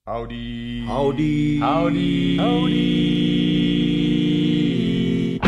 Howdy. Howdy. Howdy. Howdy.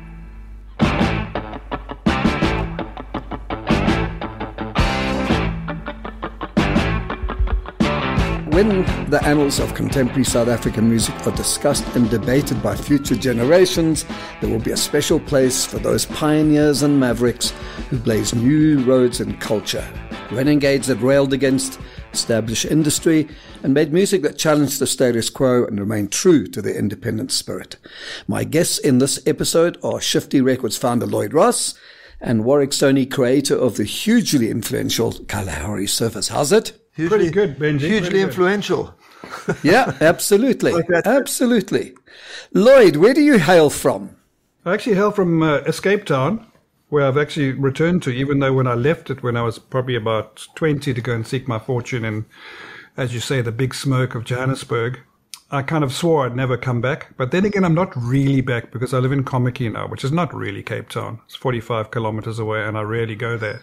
When the annals of contemporary South African music are discussed and debated by future generations, there will be a special place for those pioneers and mavericks who blazed new roads in culture, renegades that railed against established industry and made music that challenged the status quo and remained true to their independent spirit. My guests in this episode are Shifty Records founder Lloyd Ross and Warwick Stoney, creator of the hugely influential Kalahari Surfers. How's it? Pretty good, Benji. Hugely influential. Yeah, absolutely. Absolutely. Lloyd, where do you hail from? I actually hail from Escape Town, where I've actually returned to, even though when I left it when I was probably about 20 to go and seek my fortune in, as you say, the big smoke of Johannesburg, I kind of swore I'd never come back. But then again, I'm not really back because I live in Kommetjie now, which is not really Cape Town. It's 45 kilometers away and I rarely go there.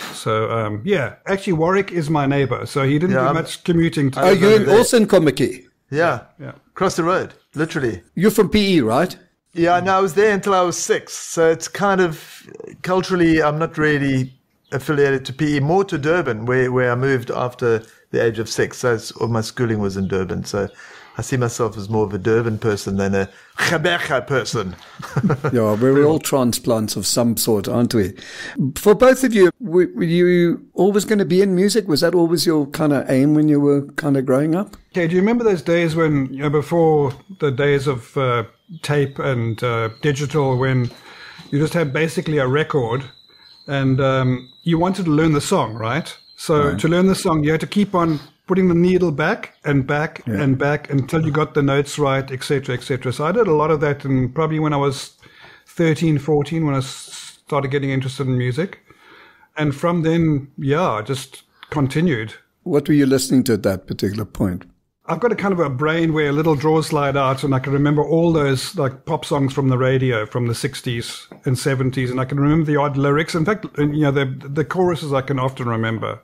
So, actually Warwick is my neighbor, so he didn't do much commuting. Oh, you're also in Kommetjie? Yeah. Across the road, literally. You're from PE, right? Yeah, no, I was there until I was 6. So it's kind of, culturally, I'm not really affiliated to PE, more to Durban, where I moved after the age of 6. So all my schooling was in Durban. So I see myself as more of a Durban person than a Gqeberha person. Yeah, we're all transplants of some sort, aren't we? For both of you, were you always going to be in music? Was that always your kind of aim when you were kind of growing up? Okay, do you remember those days when, before the days of tape and digital, when you just had basically a record and you wanted to learn the song, right? So to learn the song, you had to keep on putting the needle back and back and back until you got the notes right, etc., etc. So I did a lot of that, and probably when I was 13, 14, when I started getting interested in music. And from then, I just continued. What were you listening to at that particular point? I've got a kind of a brain where little drawers slide out, and I can remember all those like pop songs from the radio from the 60s and 70s, and I can remember the odd lyrics. In fact, the choruses I can often remember,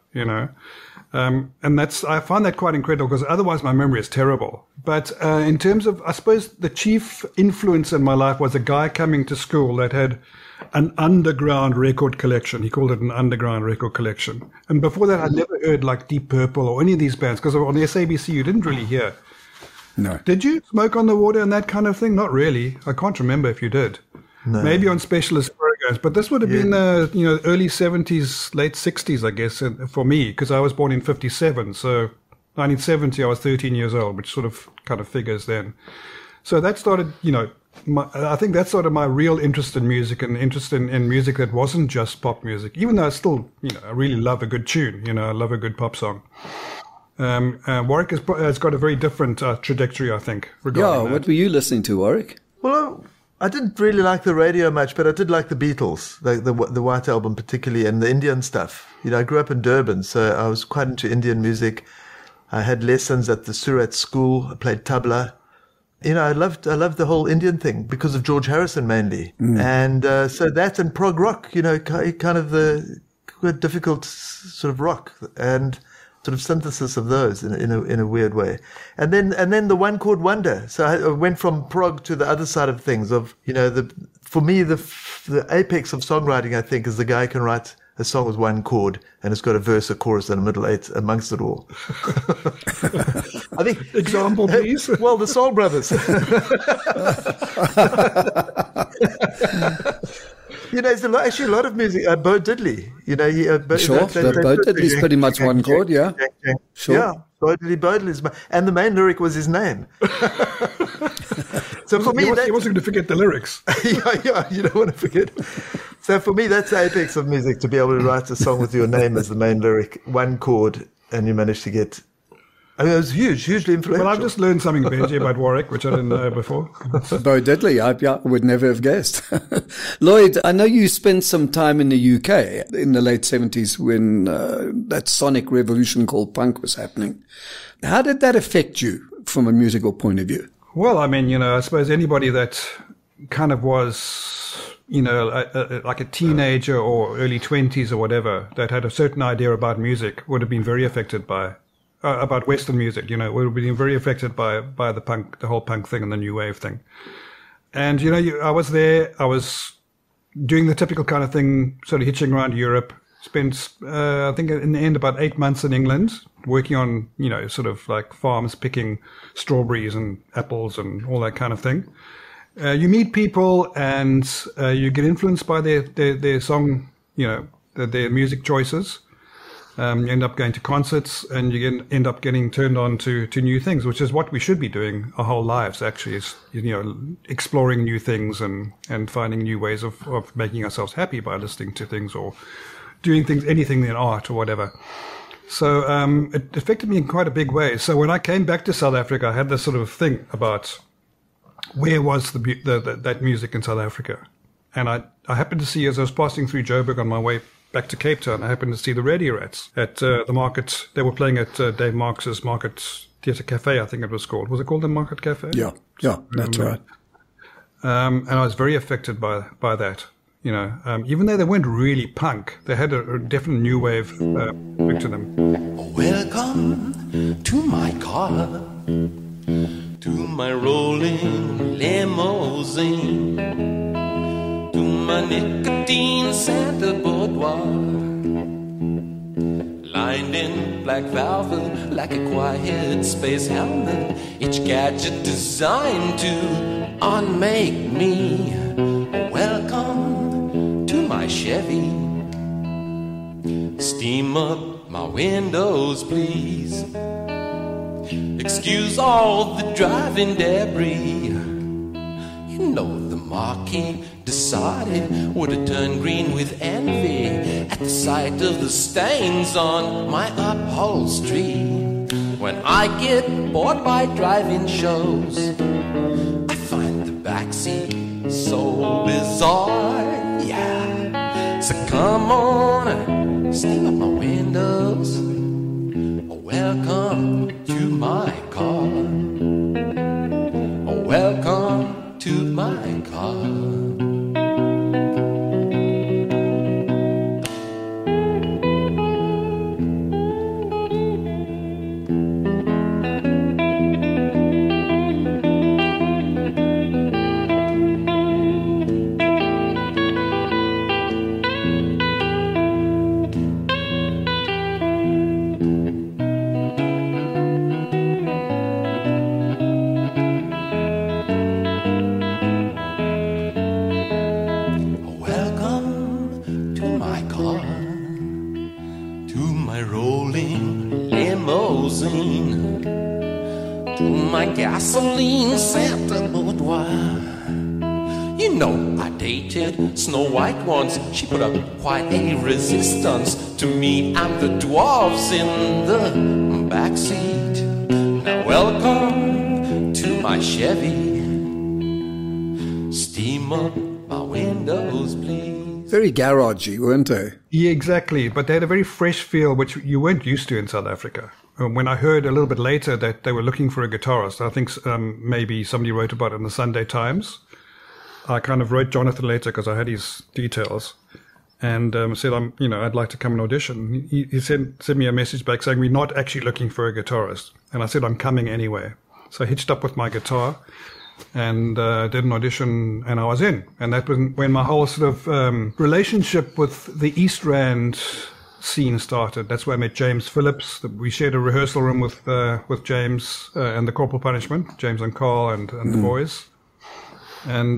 and I find that quite incredible because otherwise my memory is terrible. But in terms of, I suppose the chief influence in my life was a guy coming to school that had an underground record collection. He called it an underground record collection. And before that, I'd never heard like Deep Purple or any of these bands because on the SABC, you didn't really hear. No. Did you? Smoke on the Water and that kind of thing? Not really. I can't remember if you did. No. Maybe on specialist programs. But this would have been, early 70s, late 60s, I guess, for me, because I was born in 57. So 1970, I was 13 years old, which sort of kind of figures then. So that started, I think that started my real interest in music and interest in music that wasn't just pop music, even though I still, I really love a good tune, I love a good pop song. Warwick has got a very different trajectory, I think, regarding that. What were you listening to, Warwick? Well, I didn't really like the radio much, but I did like the Beatles, the White Album particularly, and the Indian stuff. I grew up in Durban, so I was quite into Indian music. I had lessons at the Surat school. I played tabla. I loved the whole Indian thing because of George Harrison mainly. And so that and prog rock, kind of the difficult sort of rock and sort of synthesis of those in a weird way. And then the one chord wonder. So I went from prog to the other side of things of, for me, the apex of songwriting, I think, is the guy who can write a song with one chord and it's got a verse, a chorus, and a middle eight amongst it all. I think. Example, please. Well, the Soul Brothers. There's actually a lot of music. Bo Diddley, Sure, Bo Diddley's pretty much one chord, yeah. Sure. Yeah, Bo Diddley's, and the main lyric was his name. So for me, he wasn't going to forget the lyrics. Yeah, you don't want to forget. So for me, that's the apex of music, to be able to write a song with your name as the main lyric, one chord, and you manage to get. It was hugely influential. Well, I've just learned something, Benji, about Warwick, which I didn't know before. Bo Diddley, I would never have guessed. Lloyd, I know you spent some time in the UK in the late 70s when that sonic revolution called punk was happening. How did that affect you from a musical point of view? Well, I mean, I suppose anybody that kind of was, like a teenager or early 20s or whatever that had a certain idea about music would have been very affected by about Western music. You know, we're being very affected by the whole punk thing and the new wave thing. And you know, I was there. I was doing the typical kind of thing, sort of hitching around Europe. Spent, I think, in the end, about 8 months in England, working on, you know, sort of like farms, picking strawberries and apples and all that kind of thing. You meet people and you get influenced by their song, you know, their music choices. You end up going to concerts and you end up getting turned on to new things, which is what we should be doing our whole lives, actually, is, you know, exploring new things and finding new ways of making ourselves happy by listening to things or doing things, anything in art or whatever. So it affected me in quite a big way. So when I came back to South Africa, I had this sort of thing about where was that music in South Africa. And I happened to see, as I was passing through Joburg on my way back to Cape Town, I happened to see the Radio Rats at the market. They were playing at Dave Marx's Market Theatre Cafe, I think it was called. Was it called the Market Cafe? Yeah, that's right. And I was very affected by that. You know, even though they weren't really punk, they had a definite new wave to them. Welcome to my car, to my rolling limousine, to my nicotine Santa Boudoir, lined in black velvet like a quiet space helmet, each gadget designed to unmake me. Welcome to my Chevy, steam up my windows please, excuse all the driving debris. You know the Marquis decided would have turned green with envy at the sight of the stains on my upholstery. When I get bored by driving shows, I find the backseat so bizarre, yeah. So come on, steam up my windows. Welcome to my car. Welcome to my car. Gasoline Santa Boudoir. You know I dated Snow White once. She put up quite a resistance to me and the dwarves in the backseat. Now welcome to my Chevy, steam up my windows please. Very garagey, weren't they? Yeah, exactly. But they had a very fresh feel, which you weren't used to in South Africa. When I heard a little bit later that they were looking for a guitarist, I think maybe somebody wrote about it in the Sunday Times. I kind of wrote Jonathan later because I had his details, and said, I'd like to come and audition. He sent me a message back saying, we're not actually looking for a guitarist. And I said, I'm coming anyway. So I hitched up with my guitar and did an audition, and I was in. And that was when my whole sort of relationship with the East Rand scene started. That's where I met James Phillips. We shared a rehearsal room with James and the Corporal Punishment, James and Carl and the boys. And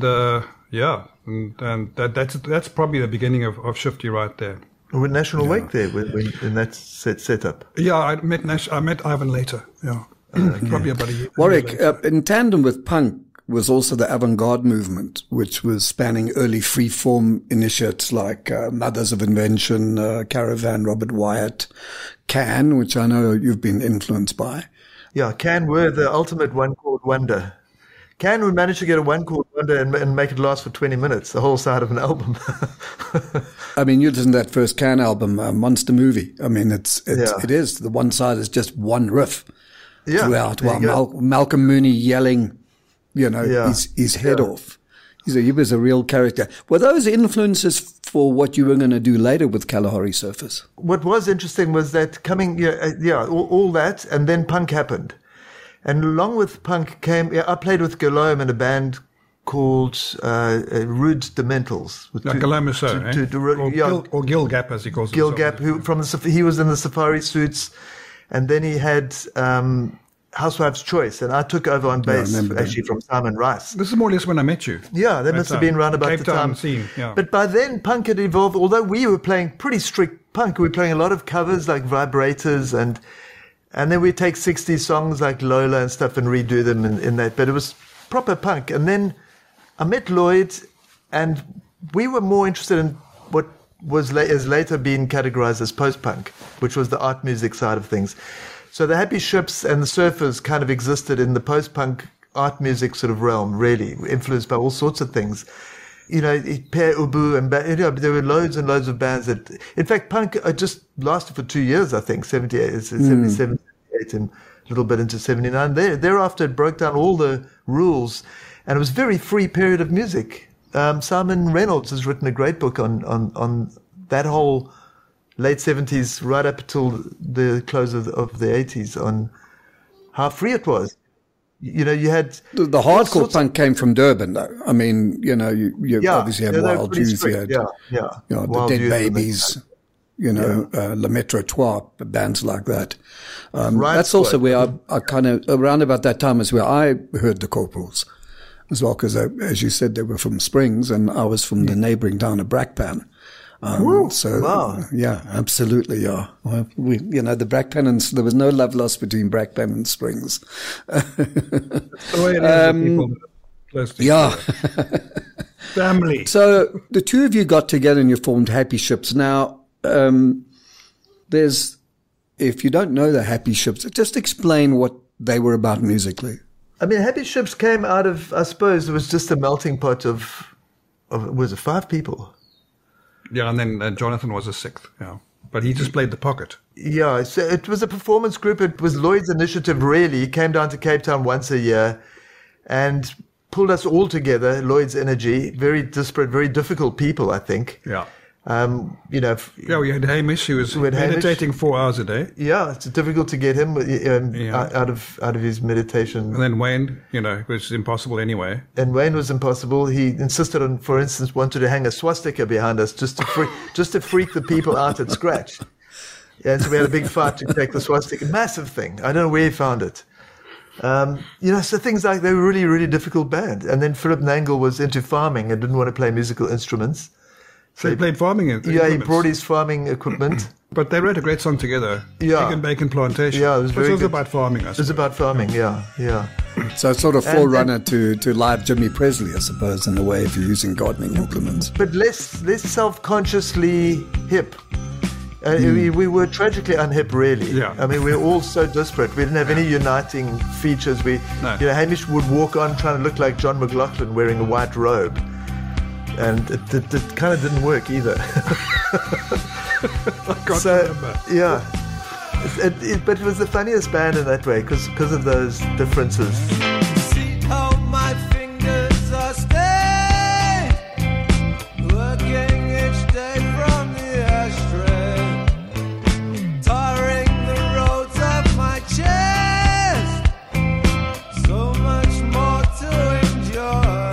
that's probably the beginning of Shifty right there. With National Wake there, in that setup. Yeah, I met Ivan later. Yeah, probably about a year. Warwick, in tandem with punk was also the avant-garde movement, which was spanning early free-form initiates like Mothers of Invention, Caravan, Robert Wyatt, Can, which I know you've been influenced by. Yeah, Can were the ultimate one-chord wonder. Can would manage to get a one-chord wonder and make it last for 20 minutes, the whole side of an album. I mean, you listened to that first Can album, Monster Movie. I mean, it is. The one side is just one riff throughout, while Malcolm Mooney yelling, his head off. He was a real character. Were those influences for what you were going to do later with Kalahari Surfers. What was interesting was that all that, and then punk happened. And along with punk came, I played with Guillaume in a band called Rude Dementals. Guillaume Musso, or Gil Gap, as he calls Gil Gap, he was in the Safari Suits, and then he had Housewife's Choice, and I took over on bass, actually, from Simon Rice. This is more or less when I met you. Yeah, that must have been around about Cape the Town time. Scene, yeah. But by then, punk had evolved. Although we were playing pretty strict punk, we were playing a lot of covers like Vibrators, and then we'd take 60 songs like Lola and stuff and redo them in that. But it was proper punk. And then I met Lloyd, and we were more interested in what has later been categorized as post-punk, which was the art music side of things. So the Happy Ships and the Surfers kind of existed in the post-punk art music sort of realm, really, influenced by all sorts of things. You know, Per Ubu, and there were loads and loads of bands that, in fact, punk just lasted for 2 years, I think, 77, 78, and a little bit into 79. Thereafter, it broke down all the rules, and it was a very free period of music. Simon Reynolds has written a great book on that whole late 70s, right up till the close of the 80s, on how free it was. You know, you had... The hardcore punk came from Durban, though. I mean, you know, you obviously had Wild Youth, you had the Dead Babies, Le Métro Trois, bands like that. That's also where I kind of, around about that time is where I heard the Corporals as well, because as you said, they were from Springs, and I was from the neighboring town of Brakpan. Yeah, absolutely, yeah. Well, the Brakpan, and there was no love lost between Brakpan and Springs. Family. So the two of you got together and you formed Happy Ships. Now, if you don't know the Happy Ships, just explain what they were about musically. I mean, Happy Ships came out of, I suppose, it was just a melting pot of was it 5 people? Yeah, and then Jonathan was a 6th, yeah. But he just played the pocket. Yeah, so it was a performance group. It was Lloyd's initiative, really. He came down to Cape Town once a year and pulled us all together, Lloyd's Energy. Very disparate, very difficult people, I think. Yeah. We had Hamish. He was meditating 4 hours a day. Yeah, it's difficult to get him out of his meditation. And then Wayne, it was impossible anyway. And Wayne was impossible. He insisted on, for instance, wanted to hang a swastika behind us just to freak the people out at scratch. And so we had a big fight to take the swastika. Massive thing. I don't know where he found it. So things like, they were really, really difficult band. And then Philip Nangle was into farming and didn't want to play musical instruments. So he played farming equipment. Yeah, he brought his farming equipment. But they wrote a great song together. Yeah. Egg and Bacon Plantation. Yeah, it was very good. It was about farming, I suppose. It was about farming, yeah. So it's sort of forerunner to live Jimmy Presley, I suppose, in a way, if you're using gardening implements. But less self-consciously hip. We were tragically unhip, really. Yeah. I mean, we were all so disparate. We didn't have any uniting features. Hamish would walk on trying to look like John McLaughlin wearing a white robe. And it kind of didn't work either. I can't remember. Yeah. But it was the funniest band in that way because of those differences. See how my fingers are stained, working each day from the ashtray, tarring the roads of my chest, so much more to enjoy.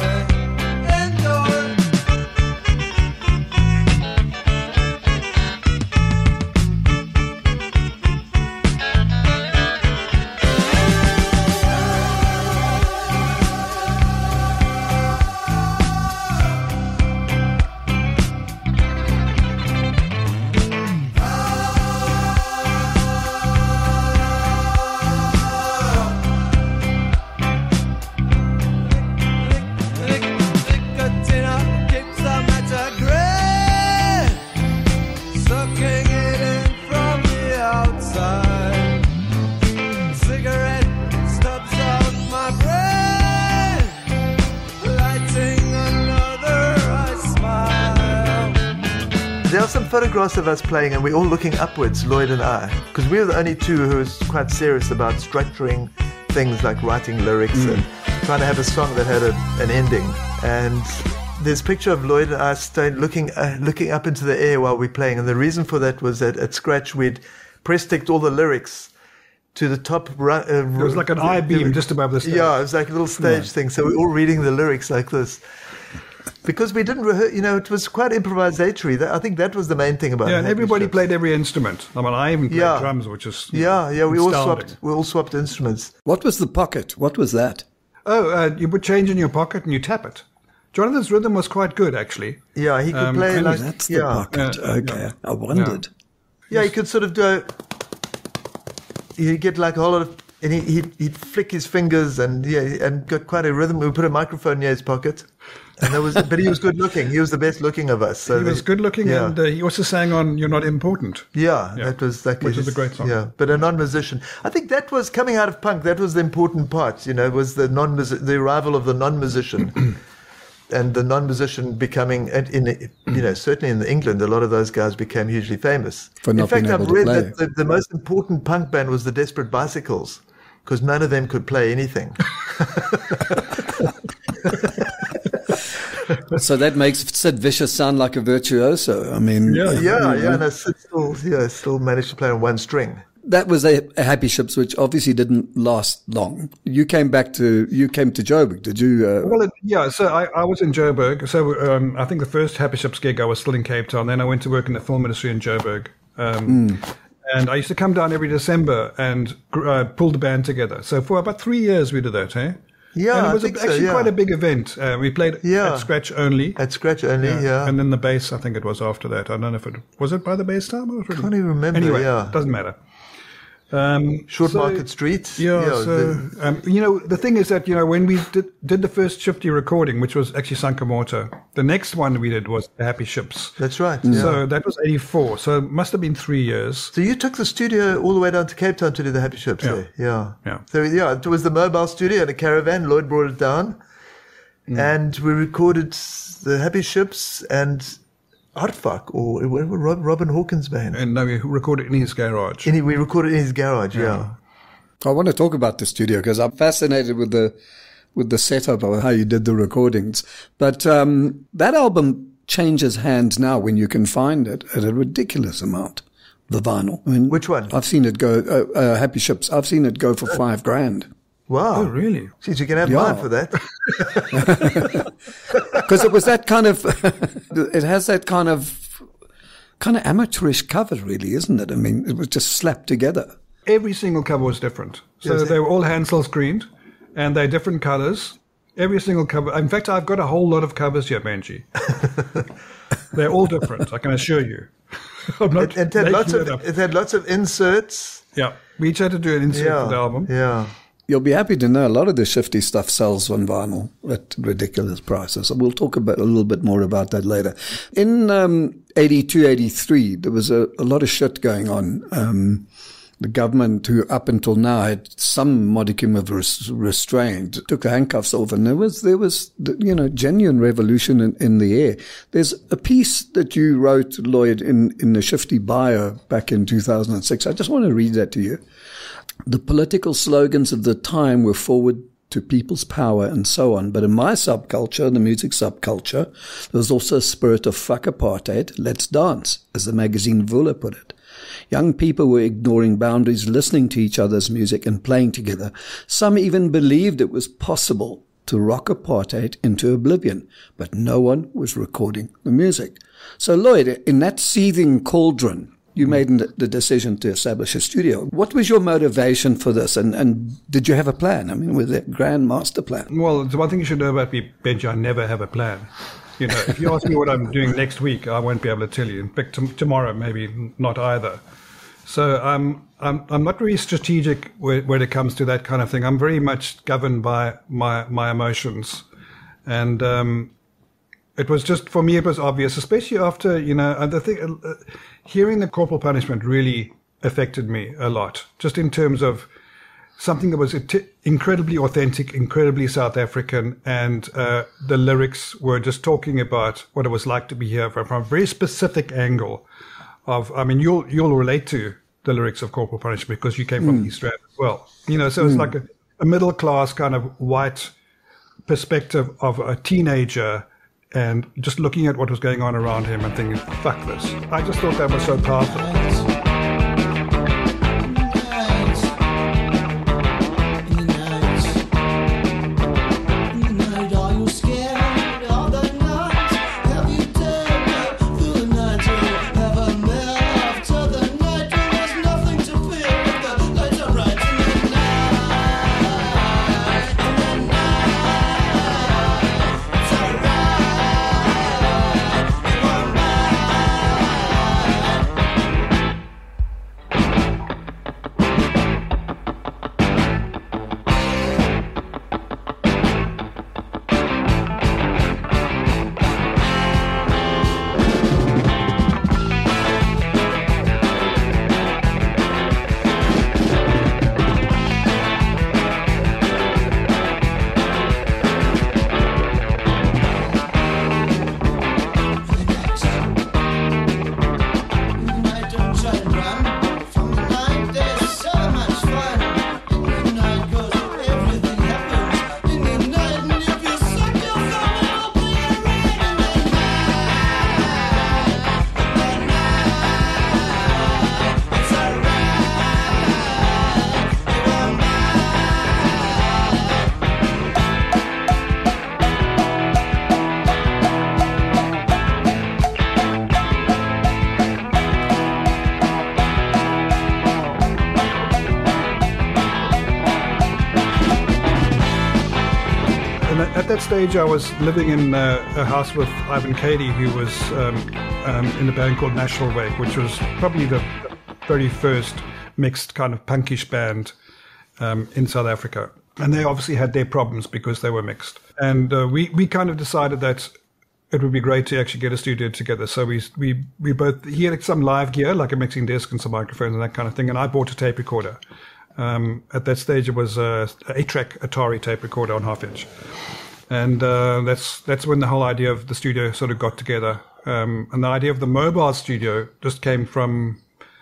There are some photographs of us playing and we're all looking upwards, Lloyd and I, because we were the only two who was quite serious about structuring things like writing lyrics and trying to have a song that had an ending. And there's a picture of Lloyd and I looking up into the air while we're playing, and the reason for that was that at Scratch we'd press-ticked all the lyrics to the top. It was like an I-beam just above the stage. Yeah, it was like a little stage thing. So we're all reading the lyrics like this. Because we didn't rehearse, it was quite improvisatory. I think that was the main thing about it. Yeah, and everybody played every instrument. I mean, I even played drums, which is we all swapped instruments. What was the pocket? What was that? Oh, you put change in your pocket and you tap it. Jonathan's rhythm was quite good, actually. Yeah, he could play like... That's the pocket. Okay, I wondered. Yeah, he could sort of do... He'd get like a whole lot of... And he'd flick his fingers and got quite a rhythm. We put a microphone near his pocket. And but he was good looking. He was the best looking of us. So he was good looking, and he also sang on "You're Not Important." Yeah, that was which is a great song. Yeah, but a non-musician. I think that was coming out of punk. That was the important part. Was the arrival of the non-musician, and the non-musician becoming certainly in England, a lot of those guys became hugely famous. In fact, I've read that the most important punk band was the Desperate Bicycles, because none of them could play anything. So that makes Sid Vicious sound like a virtuoso. I mean, and still managed to play on one string. That was a Happy Ships, which obviously didn't last long. You came to Joburg, did you? So I was in Joburg. So I think the first Happy Ships gig, I was still in Cape Town. Then I went to work in the film industry in Joburg. And I used to come down every December and pull the band together. So for about 3 years we did that, eh? Yeah, and it was quite a big event. We played at Scratch only. At Scratch only, yeah. And then the bass, I think it was after that. I don't know if it was by the bass time? I can't even remember. Anyway, doesn't matter. Market Street. The thing is that, when we did the first Shifty recording, which was actually Sankamoto, the next one we did was the Happy Ships. That's right. So that was 84. So it must have been 3 years. So you took the studio all the way down to Cape Town to do the Happy Ships. Yeah. So it was the mobile studio in a caravan. Lloyd brought it down. And we recorded the Happy Ships and Hartfuck, or Robin Hawkins' band. And no, we recorded in his garage. We recorded in his garage, yeah. I want to talk about the studio because I'm fascinated with the setup of how you did the recordings. But that album changes hands now when you can find it at a ridiculous amount, the vinyl. I mean, which one? I've seen it go, Happy Ships, I've seen it go for $5,000. Wow. Oh, really? Jeez, you can have mine for that. Because it was that kind of, it has that kind of amateurish cover, really, isn't it? I mean, it was just slapped together. Every single cover was different. So they were all Hansel screened, and they're different colors. Every single cover. In fact, I've got a whole lot of covers here, Benji. They're all different, I can assure you. It had lots of inserts. Yeah. We each had to do an insert for the album. Yeah. You'll be happy to know a lot of the Shifty stuff sells on vinyl at ridiculous prices. So we'll talk a little bit more about that later. In 82, 83, there was a lot of shit going on. The government, who up until now had some modicum of restraint, took the handcuffs off, and there was genuine revolution in the air. There's a piece that you wrote, Lloyd, in the Shifty bio back in 2006. I just want to read that to you. The political slogans of the time were forward to people's power and so on. But in my subculture, the music subculture, there was also a spirit of fuck apartheid, let's dance, as the magazine Vula put it. Young people were ignoring boundaries, listening to each other's music and playing together. Some even believed it was possible to rock apartheid into oblivion, but no one was recording the music. So Lloyd, in that seething cauldron, you made the decision to establish a studio. What was your motivation for this? And did you have a plan? I mean, was it a grand master plan? Well, the one thing you should know about me, Benji, I never have a plan. If you ask me what I'm doing next week, I won't be able to tell you. In fact, tomorrow, maybe not either. So I'm not very strategic when it comes to that kind of thing. I'm very much governed by my emotions. And it was just, for me, it was obvious, especially after, hearing the corporal punishment really affected me a lot, just in terms of something that was incredibly authentic, incredibly South African, and the lyrics were just talking about what it was like to be here from a very specific angle of, I mean, you'll relate to the lyrics of Corporal Punishment because you came from East Rand as well. So it's like a middle class kind of white perspective of a teenager and just looking at what was going on around him and thinking, fuck this. I just thought that was so powerful. At that stage, I was living in a house with Ivan Cady, who was in a band called National Wake, which was probably the very first mixed kind of punkish band in South Africa. And they obviously had their problems because they were mixed. And we kind of decided that it would be great to actually get a studio together. So we both, he had some live gear, like a mixing desk and some microphones and that kind of thing. And I bought a tape recorder. At that stage, it was a 8-track Atari tape recorder on half-inch. And that's when the whole idea of the studio sort of got together. And the idea of the mobile studio just came from,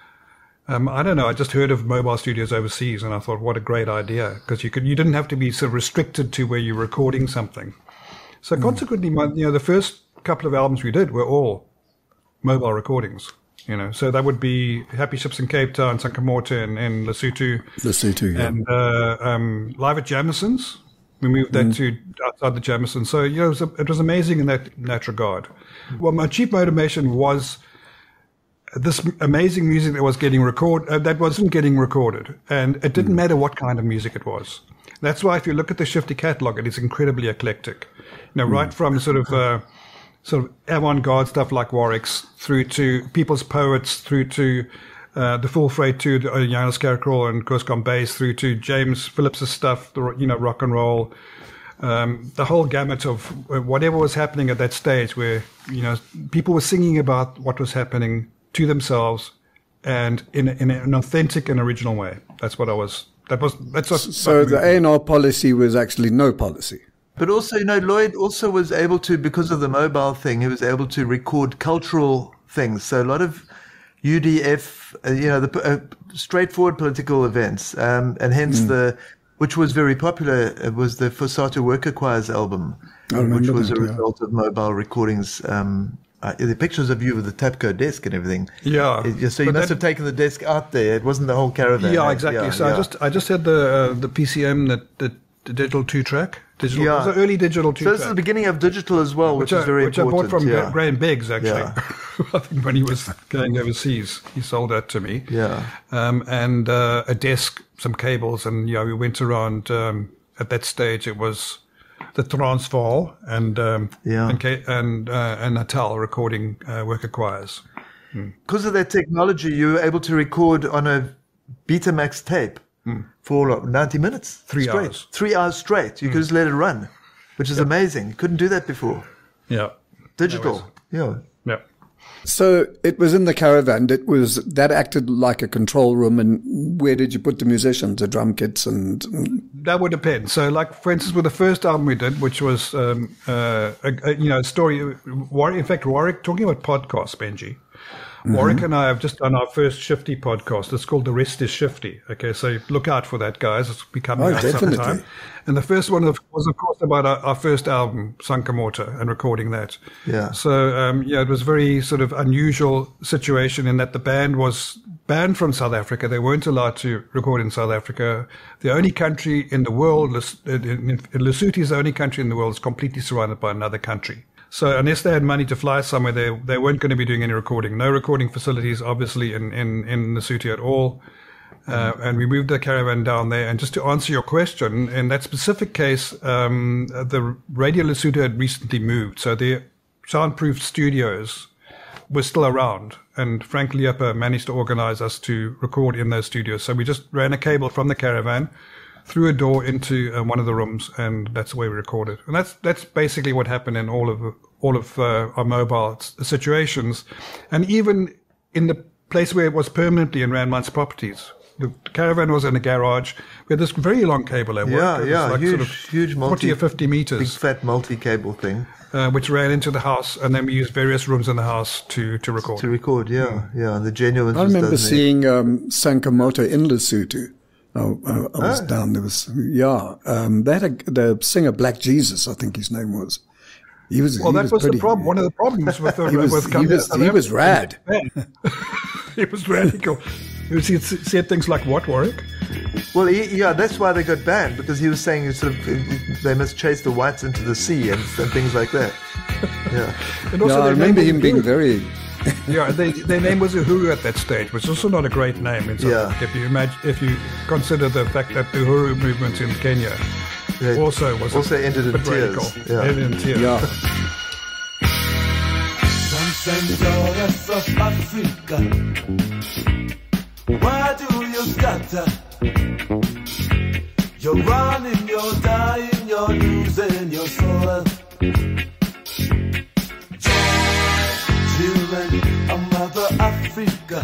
I don't know, I just heard of mobile studios overseas, and I thought, what a great idea, because you didn't have to be sort of restricted to where you're recording something. So consequently, the first couple of albums we did were all mobile recordings. So that would be Happy Ships in Cape Town, Sankamota in Lesotho. Lesotho, yeah. And Live at Jamison's. We moved that to outside the Jamison. So, it was amazing in that regard. Well, my chief motivation was this amazing music that was getting that wasn't getting recorded. And it didn't matter what kind of music it was. That's why if you look at the Shifty catalog, it is incredibly eclectic. Right from sort of avant-garde stuff like Warwick's, through to People's Poets, through to the Full Freight to Johannes Kerkrol and Koos Kombeis, through to James Phillips' stuff, rock and roll, the whole gamut of whatever was happening at that stage, where people were singing about what was happening to themselves and in an authentic and original way. That's what I was. So the A&R policy was actually no policy. But also, Lloyd also was able to, because of the mobile thing, he was able to record cultural things. So a lot of UDF, the straightforward political events, and hence which was very popular, was the Fosato Worker Choirs album, which was a result of mobile recordings. The pictures of you with the Tapco desk and everything. Yeah. So you must have taken the desk out there. It wasn't the whole caravan. Yeah, exactly. I just had the PCM, the digital 2-track. It was an early digital 2-track. So this is the beginning of digital as well, which is very important. Which I bought from Graham Biggs, actually. Yeah. I think when he was going overseas, he sold that to me. Yeah. And a desk, some cables, and we went around. At that stage, it was the Transvaal and Natal recording worker choirs. Because of that technology, you were able to record on a Betamax tape. For 90 minutes? 3 hours. 3 hours straight. You could just let it run, which is amazing. You couldn't do that before. Yeah. Digital. Yeah. So it was in the caravan. That acted like a control room. And where did you put the musicians, the drum kits? And that would depend. So, like, for instance, with the first album we did, which was a story. In fact, Warwick, talking about podcasts, Benji. Warwick and I have just done our first Shifty podcast. It's called The Rest is Shifty. Okay, so look out for that, guys. It's becoming out sometime. And the first one was, of course, about our first album, Sankamota, and recording that. Yeah. So, it was a very sort of unusual situation in that the band was banned from South Africa. They weren't allowed to record in South Africa. The only country in the world, Lesotho is the only country in the world that's completely surrounded by another country. So unless they had money to fly somewhere, they weren't going to be doing any recording. No recording facilities, obviously, in Lesotho at all. And we moved the caravan down there. And just to answer your question, in that specific case, the Radio Lesotho had recently moved. So their soundproofed studios were still around. And Frank Lieper managed to organize us to record in those studios. So we just ran a cable from the caravan through a door into one of the rooms, and that's the way we recorded. And that's basically what happened in all of our mobile situations, and even in the place where it was permanently in Randmines Properties. The caravan was in a garage. We had this very long cable at work. Yeah, like huge 40 or 50 meters. Big fat multi-cable thing. Which ran into the house, and then we used various rooms in the house to record. To record, yeah. The genuine. I remember seeing Sankamota in Lesotho. I was down. There was, they had the singer Black Jesus, I think his name was. He was. Well, that was the problem. One of the problems with he was rad. He was radical. He said things like, "What, Warwick?" Well, that's why they got banned, because he was saying they must chase the whites into the sea and things like that. Yeah. And also I remember him being very. Their name was Uhuru at that stage, which is also not a great name in South Africa. If you consider the fact that the Uhuru movement in Kenya also ended in tears. Ended in tears. Yeah. Sensoras of Africa, why do you scatter? You're running, you're dying, you're losing your soul. Children of Mother Africa,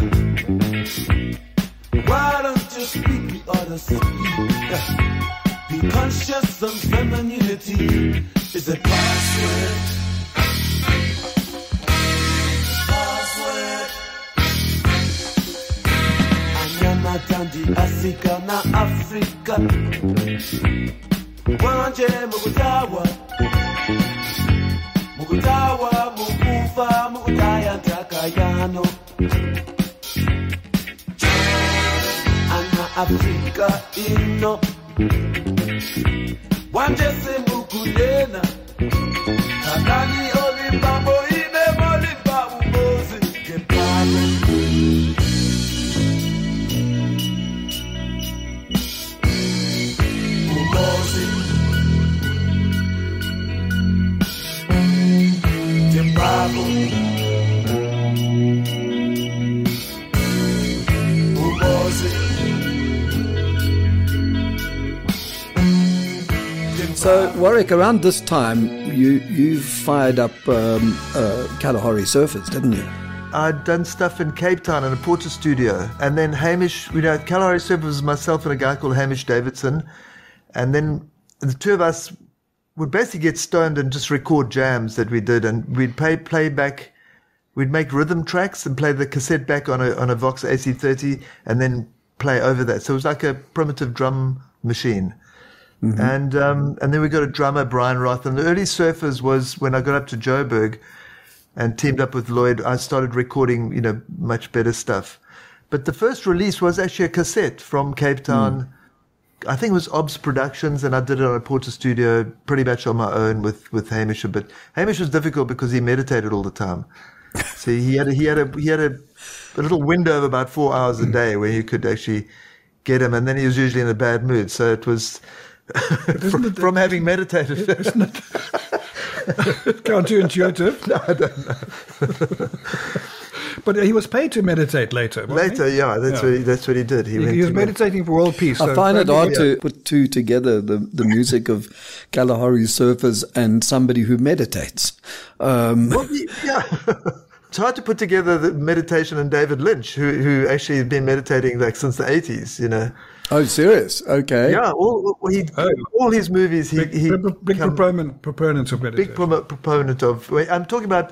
why don't you speak the other speak? Be conscious of femininity is a password. Tandi Asika na Afrika Wanje mugutawa mukufa mukutaya takayano Ana Afrika ino Wanje se mukuyena Kadani olimbambo ine molimba umozi Kepale So, Warwick, around this time, you fired up Kalahari Surfers, didn't you? I'd done stuff in Cape Town in a Porter studio. And then Hamish, Kalahari Surfers was myself and a guy called Hamish Davidson. And then the two of us would basically get stoned and just record jams that we did. And we'd play back, we'd make rhythm tracks and play the cassette back on a Vox AC30 and then play over that. So it was like a primitive drum machine. Mm-hmm. And then we got a drummer, Brian Roth. And the early Surfers was when I got up to Joburg and teamed up with Lloyd. I started recording, much better stuff. But the first release was actually a cassette from Cape Town. I think it was Obs Productions, and I did it on a Porter studio pretty much on my own with Hamish. But Hamish was difficult because he meditated all the time. So he had a little window of about 4 hours a day where you could actually get him, and then he was usually in a bad mood. So it was from having meditated. Isn't it counterintuitive? No, I don't know. But he was paid to meditate later. Later, yeah, that's what he did. He was meditating for world peace. I find it hard to put two together, the music of Kalahari Surfers and somebody who meditates. It's hard to put together the meditation and David Lynch, who actually has been meditating since the 80s, Oh, serious? Okay. Yeah, all his movies, big proponent of meditation. Big proponent of. I'm talking about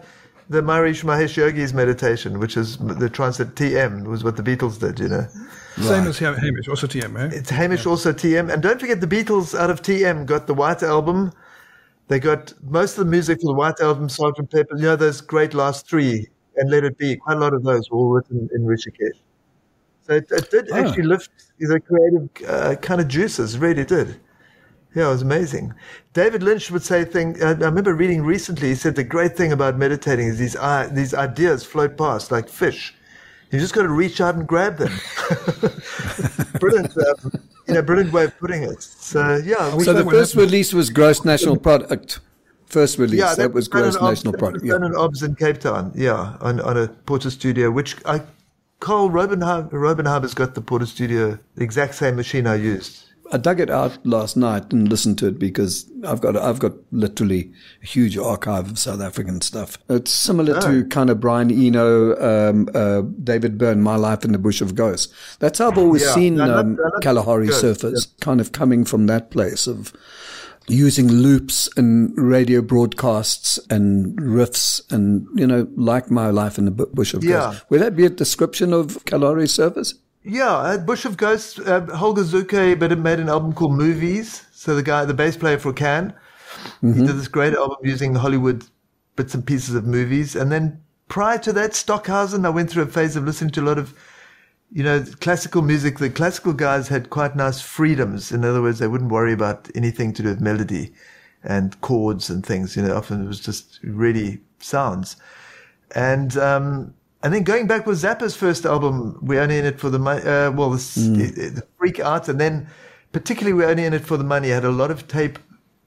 the Maharishi Mahesh Yogi's meditation, which is the transit TM, was what the Beatles did, you know. Same as Hamish, also TM, eh? It's Hamish, also TM. And don't forget, the Beatles out of TM got the White Album. They got most of the music for the White Album, Sgt. Pepper, you know, those great last three, and Let It Be. Quite a lot of those were all written in Rishikesh. So it did actually lift the creative kind of juices, really did. Yeah, it was amazing. David Lynch would say I remember reading recently, he said the great thing about meditating is these ideas float past like fish. You just got to reach out and grab them. Brilliant, brilliant way of putting it. So, yeah. So the first release was Gross National Product. First release, that was Gross National Product. Yeah, done in OBS in Cape Town, on a Porter Studio, which Carl Robenheimer's got the Porter Studio, the exact same machine I used. I dug it out last night and listened to it because I've got literally a huge archive of South African stuff. It's similar to kind of Brian Eno, David Byrne, My Life in the Bush of Ghosts. That's how I've always seen Kalahari Surfers, kind of coming from that place of using loops and radio broadcasts and riffs and, like My Life in the Bush of Ghosts. Would that be a description of Kalahari Surfers? Yeah, Bush of Ghosts, Holger Zuke, but it made an album called Movies. So the bass player for Can, he did this great album using Hollywood bits and pieces of movies. And then prior to that, Stockhausen, I went through a phase of listening to a lot of, classical music. The classical guys had quite nice freedoms. In other words, they wouldn't worry about anything to do with melody and chords and things. Often it was just really sounds. And then going back with Zappa's first album, We're Only In It For the Money, the Freak Out, and then particularly We're Only In It For the Money, had a lot of tape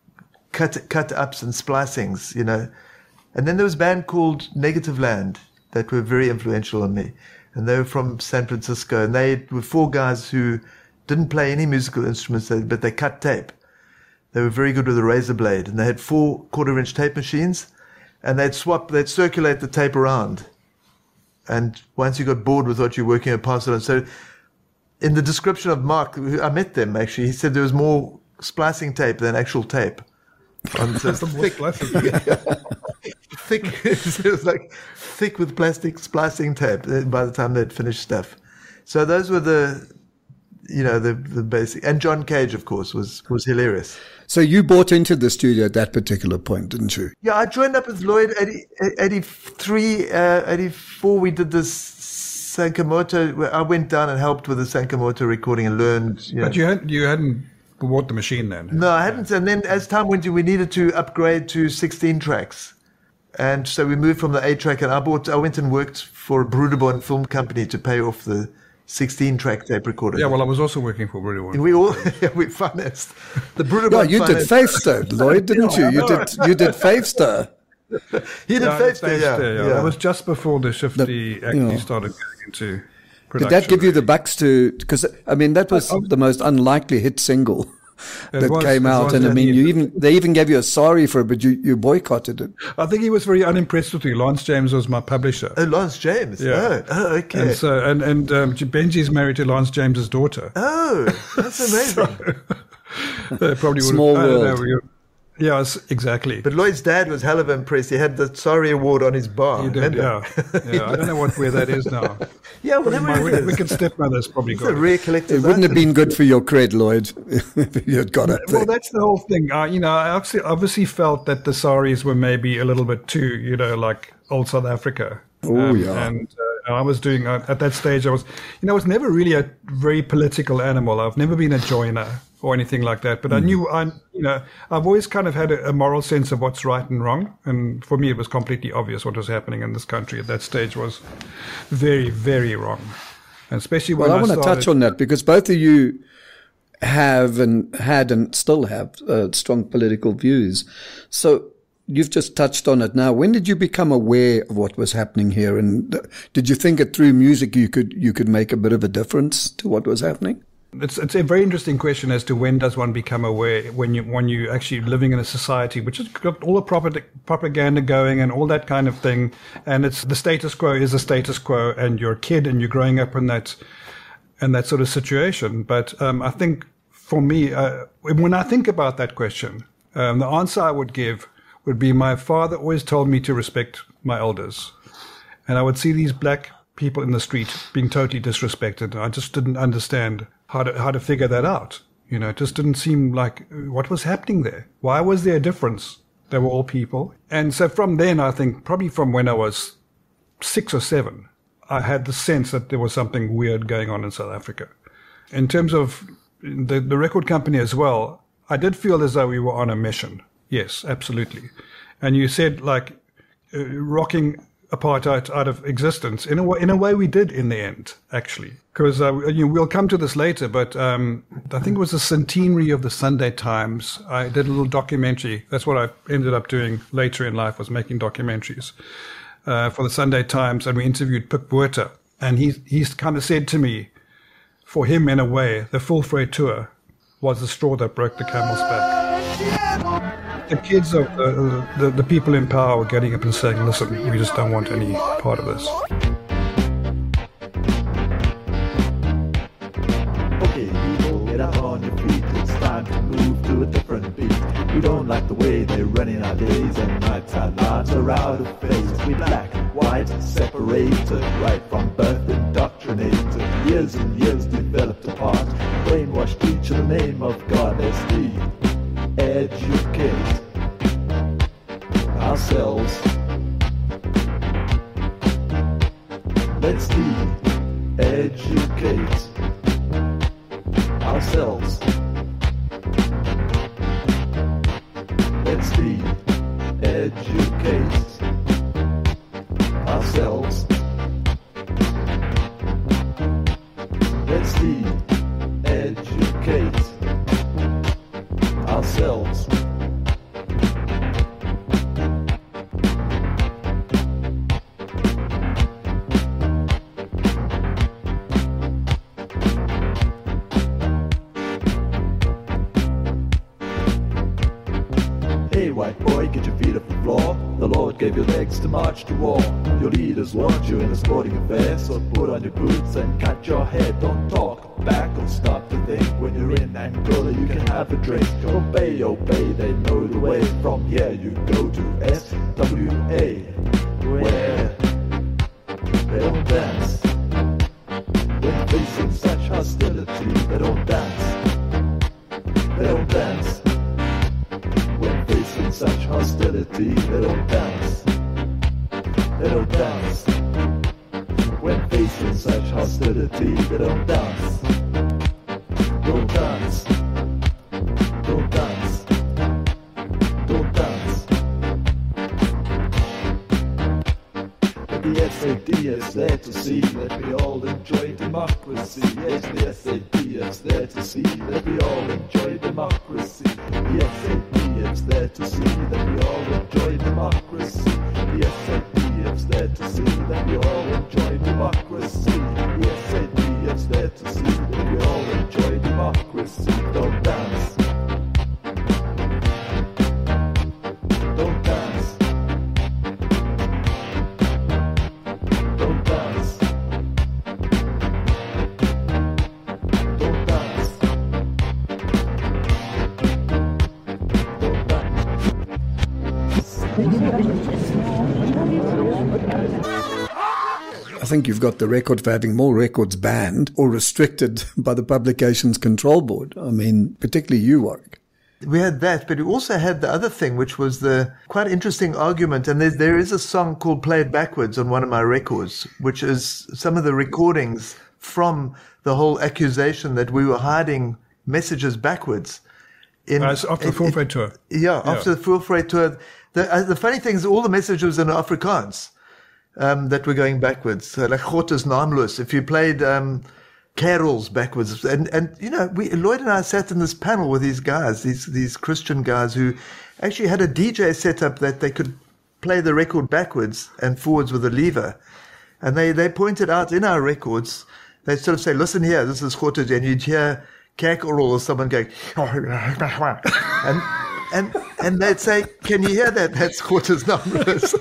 cut-ups and splicings, And then there was a band called Negative Land that were very influential on me. And they were from San Francisco, and they were four guys who didn't play any musical instruments, but they cut tape. They were very good with a razor blade, and they had 4 quarter-inch tape machines, and they'd circulate the tape around. And once you got bored with what you're working on, pass it on. So in the description of Mark, I met them actually, he said there was more splicing tape than actual tape. That's thick. Thick. It was like thick with plastic splicing tape by the time they'd finished stuff. So those were the basic. And John Cage, of course, was hilarious. So you bought into the studio at that particular point, didn't you? Yeah, I joined up with Lloyd 83, 84. We did this Sankamoto. I went down and helped with the Sankamoto recording and learned. But you hadn't bought the machine then? No, I hadn't. And then as time went on, we needed to upgrade to 16 tracks. And so we moved from the 8-track, and I went and worked for a Broederbond film company to pay off the 16-track tape recorder. Yeah, well, I was also working for Broederbond. We financed the Broederbond. Yeah, you did Favestar, Lloyd, didn't you? You did Favestar. He did Favestar, yeah. It was just before the Shifty actually started getting into production. Did that give you the bucks to? Because that was the most unlikely hit single that came out, and they even gave you a sorry for it, but you boycotted it. I think he was very unimpressed with me. Lance James was my publisher. Oh, Lance James. Yeah. Oh, okay. And so and Benji's married to Lance James's daughter. Oh, that's amazing. They probably Small world. Yes, exactly. But Lloyd's dad was hell of impressed. He had the sorry award on his bar. He did, yeah. I don't know where that is now. Yeah, well, my wicked stepmother's probably got it. It's a rare collector's It wouldn't have been good for your cred, Lloyd, if you had got it there. Well, that's the whole thing. I obviously felt that the saris were maybe a little bit too, like old South Africa. Oh, yeah. And I was doing, at that stage, I was never really a very political animal. I've never been a joiner or anything like that. But I knew, I've always kind of had a moral sense of what's right and wrong. And for me, it was completely obvious what was happening in this country at that stage was very, very wrong. And especially when I want to touch on that because both of you have and had and still have strong political views. So you've just touched on it now. When did you become aware of what was happening here? And did you think that through music you could make a bit of a difference to what was happening? It's a very interesting question as to when does one become aware when you actually living in a society which has got all the propaganda going and all that kind of thing, and it's the status quo is the status quo, and you're a kid and you're growing up in that sort of situation. But I think for me, when I think about that question, the answer I would give would be my father always told me to respect my elders. And I would see these black people in the street being totally disrespected. I just didn't understand how to figure that out. It just didn't seem like what was happening there. Why was there a difference? They were all people. And so from then, I think probably from when I was 6 or 7, I had the sense that there was something weird going on in South Africa. In terms of the record company as well, I did feel as though we were on a mission. Yes, absolutely. And you said rocking apartheid out of existence. In a way we did in the end, actually. Because we'll come to this later, but I think it was the centenary of the Sunday Times. I did a little documentary. That's what I ended up doing later in life, was making documentaries for the Sunday Times. And we interviewed Pik Botha. And he's kind of said to me, for him, in a way, the Full Freight Tour was the straw that broke the camel's back. The kids of the people in power were getting up and saying, listen, we just don't want any part of this. Okay, people, get up on your feet. It's time to move to a different beat. We don't like the way they're running our days and nights. Our lives are out of phase. We black, white, separated, right from birth, indoctrinated. Years and years developed apart, brainwashed each in the name of God. Let's educate ourselves. Let's educate ourselves. Let's educate ourselves. Let's educate ourselves. Hey white boy, get your feet off the floor. The Lord gave you legs to march to war. Your leaders want you in a sporting affair, so put on your boots and cut your hair. Don't talk back or stop to think. When you're in Angola you can have a drink. Obey, obey, they know the way. From here you go to SWA, where they don't dance. When facing such hostility, they don't dance. They don't dance. When facing such hostility, they don't dance. They don't dance. When facing such hostility, they don't dance. Don't dance. Don't dance. Don't dance. But the SAD is there to see that we all enjoy democracy. Yes, the SAD is there to see that we all enjoy democracy. The SAD is there to see that we all enjoy democracy. The SAD is there to see that we all enjoy democracy. The SAD is there to see that we all enjoy democracy. Don't dance. Don't dance. Don't dance. Don't dance. I think you've got the record for having more records banned or restricted by the Publications Control Board. I mean, particularly you, Warwick. We had that, but we also had the other thing, which was the quite interesting argument. And there is a song called Play It Backwards on one of my records, which is some of the recordings from the whole accusation that we were hiding messages backwards. After the Full Freight Tour. Yeah, after the Full Freight Tour. The funny thing is all the messages in Afrikaans that were going backwards. So, like God is naamloos. If you played carols backwards. And you know, Lloyd and I sat in this panel with these guys, these Christian guys who actually had a DJ set up that they could play the record backwards and forwards with a lever. And they pointed out in our records, they sort of say, listen here, this is God, and you'd hear Kak Oral or someone going, and they'd say, can you hear that? That's Quarters numbers.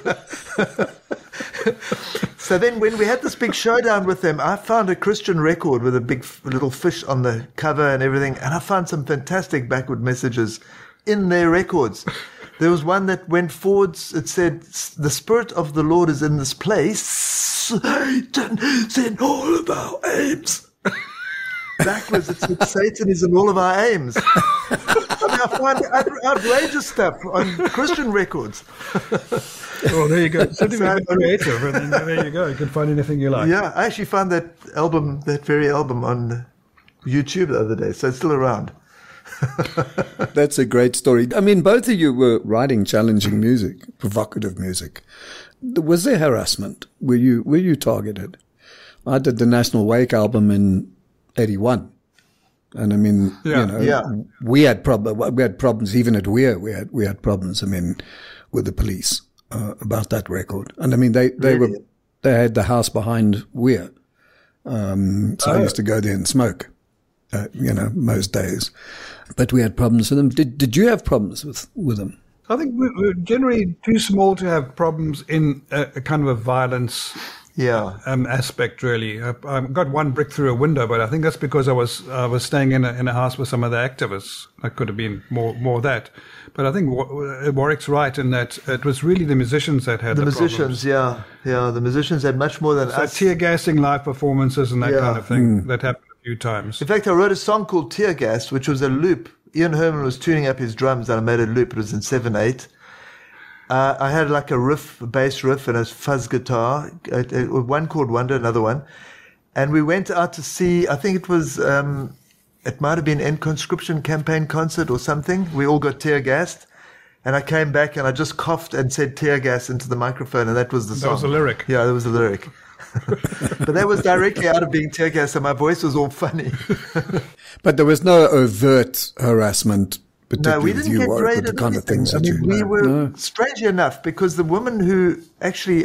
So then when we had this big showdown with them, I found a Christian record with a big little fish on the cover and everything, and I found some fantastic backward messages in their records. There was one that went forwards. It said, "The Spirit of the Lord is in this place. Satan is in all of our aims." Backwards, it said, "Satan is in all of our aims." I find outrageous stuff on Christian records. Well, there you go. Something a bit creative, and then there you go. You can find anything you like. Yeah, I actually found that very album on YouTube the other day, so it's still around. That's a great story. I mean, both of you were writing challenging music, provocative music. Was there harassment? Were you targeted? I did the National Wake album in 81. And I mean, we had problems even at Weir. We had problems. I mean, with the police about that record. And I mean, they had the house behind Weir, so I used to go there and smoke. Most days, but we had problems with them. Did you have problems with them? I think we're generally too small to have problems in a kind of a violence aspect, really. I got one brick through a window, but I think that's because I was staying in a house with some of the activists. That could have been more that. But I think Warwick's right in that it was really the musicians that had the musicians, problems. Yeah. The musicians had much more than us. Tear gassing live performances and that kind of thing that happened a few times. In fact, I wrote a song called Tear Gas, which was a loop. Ian Herman was tuning up his drums, and I made a loop. It was in 7/8. I had like a bass riff, and a fuzz guitar. One called Wonder, another one. And we went out to see, I think it was, it might have been End Conscription Campaign concert or something. We all got tear gassed. And I came back and I just coughed and said tear gas into the microphone, and that was the song. That was the lyric. Yeah, that was the lyric. But that was directly out of being tear gas, so my voice was all funny. But there was no overt harassment, particularly with you, Warwick, with the kind of things that we were, strangely enough, because the woman who actually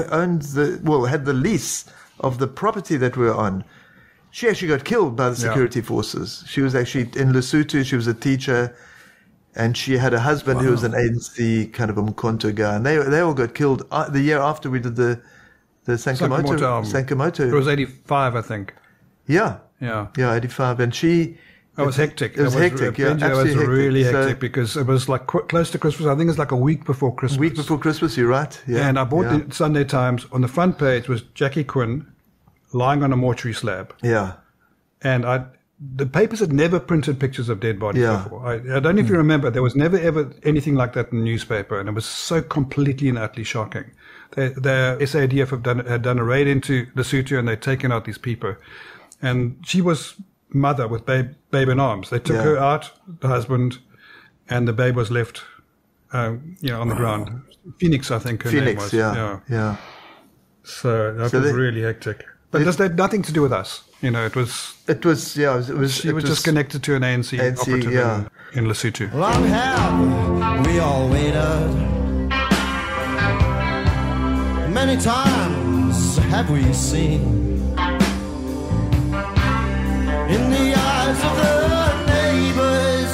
had the lease of the property that we were on, she actually got killed by the security forces. She was actually in Lesotho. She was a teacher, and she had a husband who was an ANC kind of a Mkonto guy, and they all got killed the year after we did the Sankamoto. It was 85, I think. Yeah, 85, and she. It was hectic. It was hectic. It was really hectic because it was like close to Christmas. I think it's like a week before Christmas. You're right. Yeah. And I bought the Sunday Times. On the front page was Jackie Quinn lying on a mortuary slab. Yeah. And the papers had never printed pictures of dead bodies before. I don't know if you remember, there was never ever anything like that in the newspaper, and it was so completely and utterly shocking. The SADF had done a raid into Lesotho, and they'd taken out these people. And she was mother with babe in arms. They took her out, the husband, and the babe was left, on the ground. Phoenix, I think her name was. Yeah. So that was really hectic. But this had nothing to do with us. It was. She was just connected to an ANC operative in Lesotho. Long have we all waited. Many times have we seen. In the eyes of the neighbors,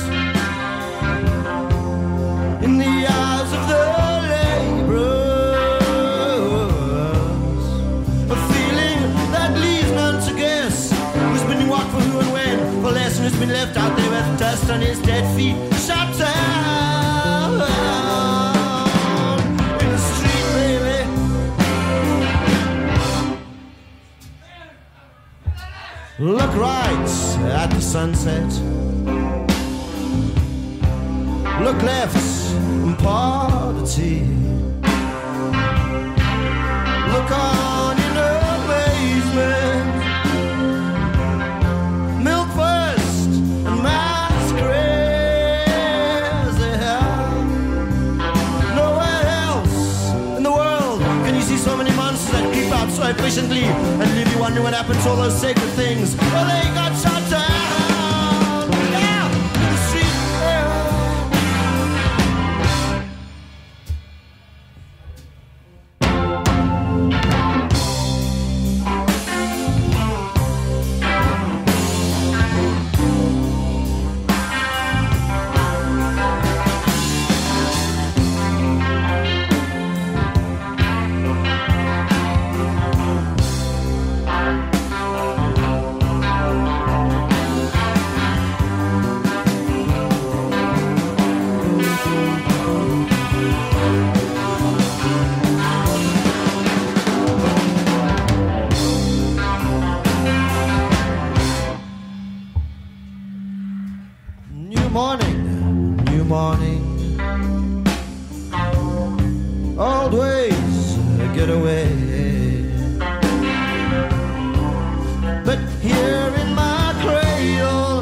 in the eyes of the laborers, a feeling that leaves none to guess who's been walked for who and when, for less, and who's been left out there with dust on his dead feet, shut down in the street, baby. Look right at the sunset. Look left in poverty. Look on in amazement. Milk first and masquerades. Nowhere else in the world can you see so many monsters that creep out so efficiently and leave you wondering what happened to all those sacred things. Well, they got shut down. Yeah, in the street. get away. But here in my cradle,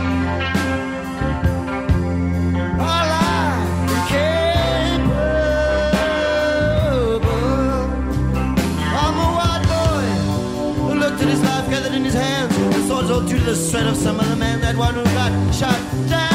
all I capable. I'm a white boy who looked at his life gathered in his hands, the swords all due to the sweat of some other man, that one who got shot down.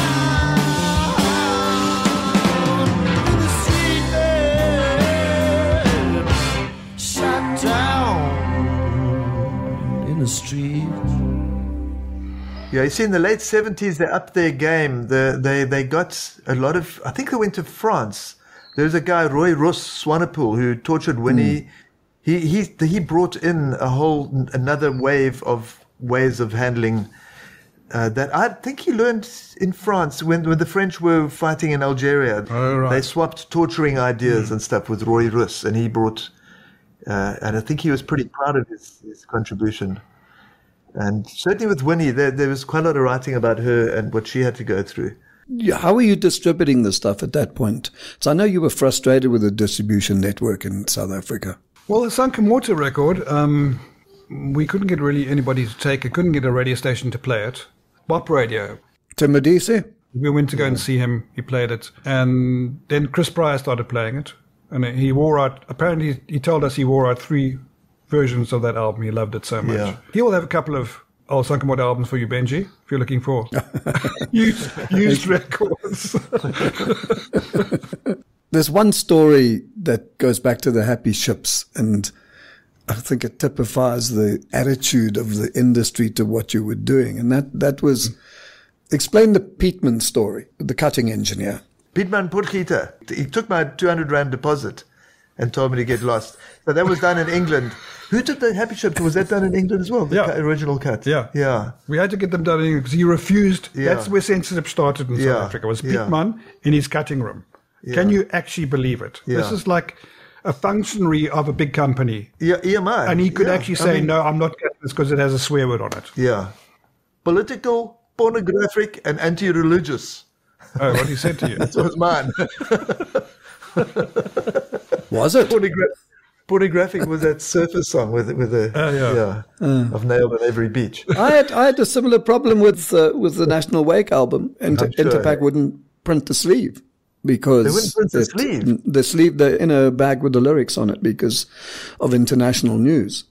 Street. Yeah, you see, in the late 70s, they upped their game. They got a lot of, I think they went to France. There was a guy, Roy Ross Swanepoel, who tortured Winnie. He brought in another wave of ways of handling that I think he learned in France when the French were fighting in Algeria. Oh, right. They swapped torturing ideas and stuff with Roy Ross, and he brought, and I think he was pretty proud of his contribution. And certainly with Winnie, there was quite a lot of writing about her and what she had to go through. How were you distributing the stuff at that point? So I know you were frustrated with the distribution network in South Africa. Well, the Sunken Water record, we couldn't get really anybody to take it, couldn't get a radio station to play it. Bop Radio. Tim Modise? We went to go and see him, he played it. And then Chris Pryor started playing it. And he wore out, apparently he told us he wore out 3 versions of that album. He loved it so much. Yeah. He will have a couple of old Sunken Water albums for you, Benji, if you're looking for used records. There's one story that goes back to the Happy Ships, and I think it typifies the attitude of the industry to what you were doing. And that was, explain the Pietman story, the cutting engineer. Pietman Potgieter, he took my 200 Rand deposit and told me to get lost. So that was done in England. Who took the Happy Ship? Was that done in England as well? The original cut? Yeah. We had to get them done in England because he refused. Yeah. That's where censorship started in South Africa, was Pietman in his cutting room. Yeah. Can you actually believe it? Yeah. This is like a functionary of a big company. Yeah, EMI. And he could actually say, no, I'm not cutting this because it has a swear word on it. Yeah. Political, pornographic, and anti-religious. Oh, what he said to you? That was mine. Was it? Pornographic was that Surfer song with I've nailed on every beach. I had a similar problem with the National Wake album, and Interpack wouldn't print the sleeve because they wouldn't print the sleeve. The inner bag with the lyrics on it because of international news.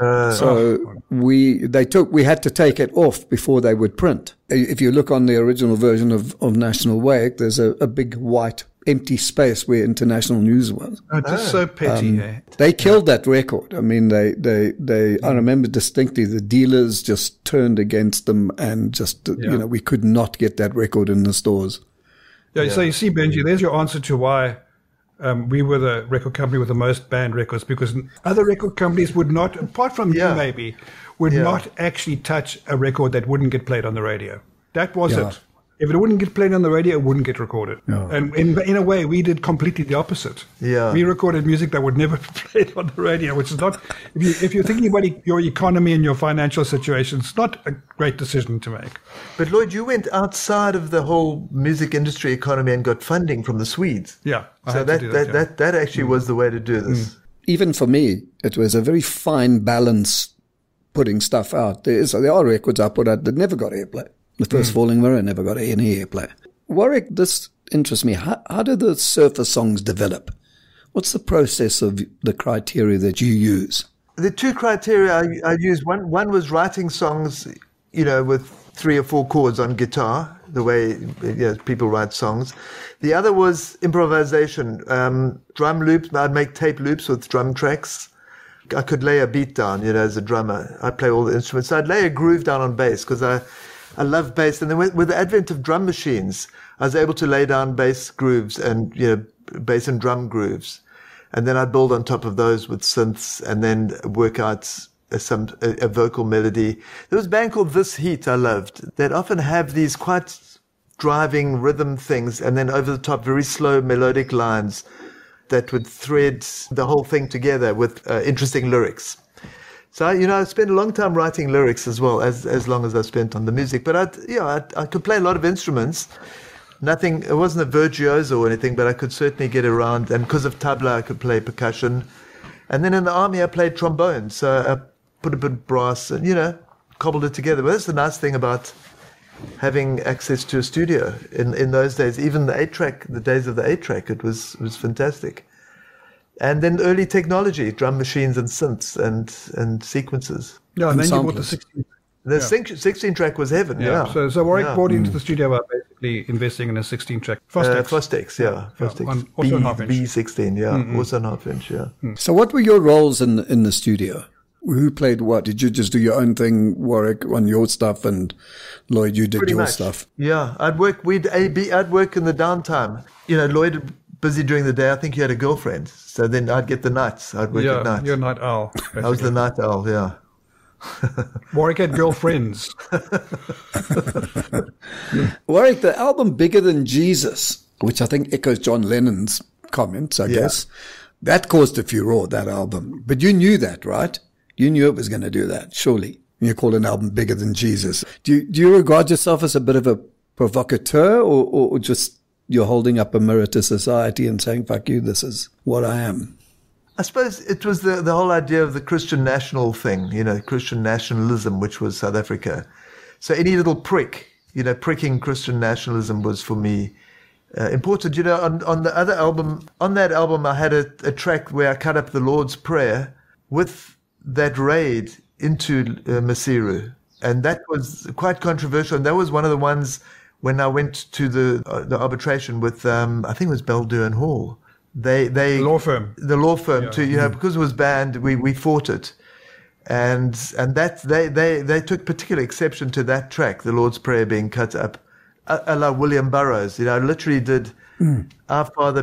We had to take it off before they would print. If you look on the original version of National Wake, there's a big white empty space where international news was. Oh, just so petty. They killed that record. I mean, I remember distinctly the dealers just turned against them and just, we could not get that record in the stores. Yeah. So you see, Benji, there's your answer to why we were the record company with the most banned records, because other record companies would not, apart from you maybe, would not actually touch a record that wouldn't get played on the radio. That was it. If it wouldn't get played on the radio, it wouldn't get recorded. Yeah. And in a way, we did completely the opposite. Yeah. We recorded music that would never be played on the radio, which is not, if you're thinking about your economy and your financial situation, it's not a great decision to make. But Lloyd, you went outside of the whole music industry economy and got funding from the Swedes. Yeah. So that actually was the way to do this. Even for me, it was a very fine balance putting stuff out. There are records I put out that never got airplay. The first Falling Mirror never got any airplay. Warwick, this interests me. How do the Surfer songs develop? What's the process of the criteria that you use? The 2 criteria I used, one was writing songs, with 3 or 4 chords on guitar, the way people write songs. The other was improvisation, drum loops. I'd make tape loops with drum tracks. I could lay a beat down, as a drummer. I play all the instruments. So I'd lay a groove down on bass because I love bass. And then with the advent of drum machines, I was able to lay down bass grooves and, bass and drum grooves. And then I'd build on top of those with synths and then work out a vocal melody. There was a band called This Heat I loved. They'd often have these quite driving rhythm things and then over the top very slow melodic lines that would thread the whole thing together with interesting lyrics. So, I spent a long time writing lyrics as well, as long as I spent on the music. But I could play a lot of instruments. It wasn't a virtuoso or anything, but I could certainly get around. And because of tabla, I could play percussion. And then in the army, I played trombone. So I put a bit of brass and, you know, cobbled it together. But that's the nice thing about having access to a studio in those days. Even the 8-track, the days of the 8-track, it was fantastic. And then early technology, drum machines and synths and sequences. Yeah, and then you bought the samplers. 16. The 16-track was heaven, yeah. So Warwick brought into the studio by basically investing in a 16-track Fostex. Fostex, yeah. Fostex. Also a half-inch. B16, yeah. Also a half-inch, yeah. So what were your roles in the studio? Who played what? Did you just do your own thing, Warwick, on your stuff, and Lloyd, you did Pretty your much. stuff? Yeah, I'd work in the downtime. You know, Lloyd busy during the day. I think he had a girlfriend. So then I'd get the nights. I'd work at night. You're a night owl. I was the night owl, yeah. Warwick had girlfriends. Warwick, the album Bigger Than Jesus, which I think echoes John Lennon's comments, I guess, that caused a furore, that album. But you knew that, right? You knew it was going to do that, surely. You called an album Bigger Than Jesus. Do you regard yourself as a bit of a provocateur, or just you're holding up a mirror to society and saying, fuck you, this is what I am? I suppose it was the whole idea of the Christian national thing, you know, Christian nationalism, which was South Africa. So any little prick, you know, pricking Christian nationalism was for me important. You know, on the other album, on that album, I had a track where I cut up the Lord's Prayer with that raid into Masiru. And that was quite controversial. And that was one of the ones when I went to the arbitration with, I think it was Balduin Hall. The law firm. The law firm too, you know, because it was banned, we fought it. And that they took particular exception to that track, the Lord's Prayer being cut up, a la William Burroughs. You know, I literally did Our Father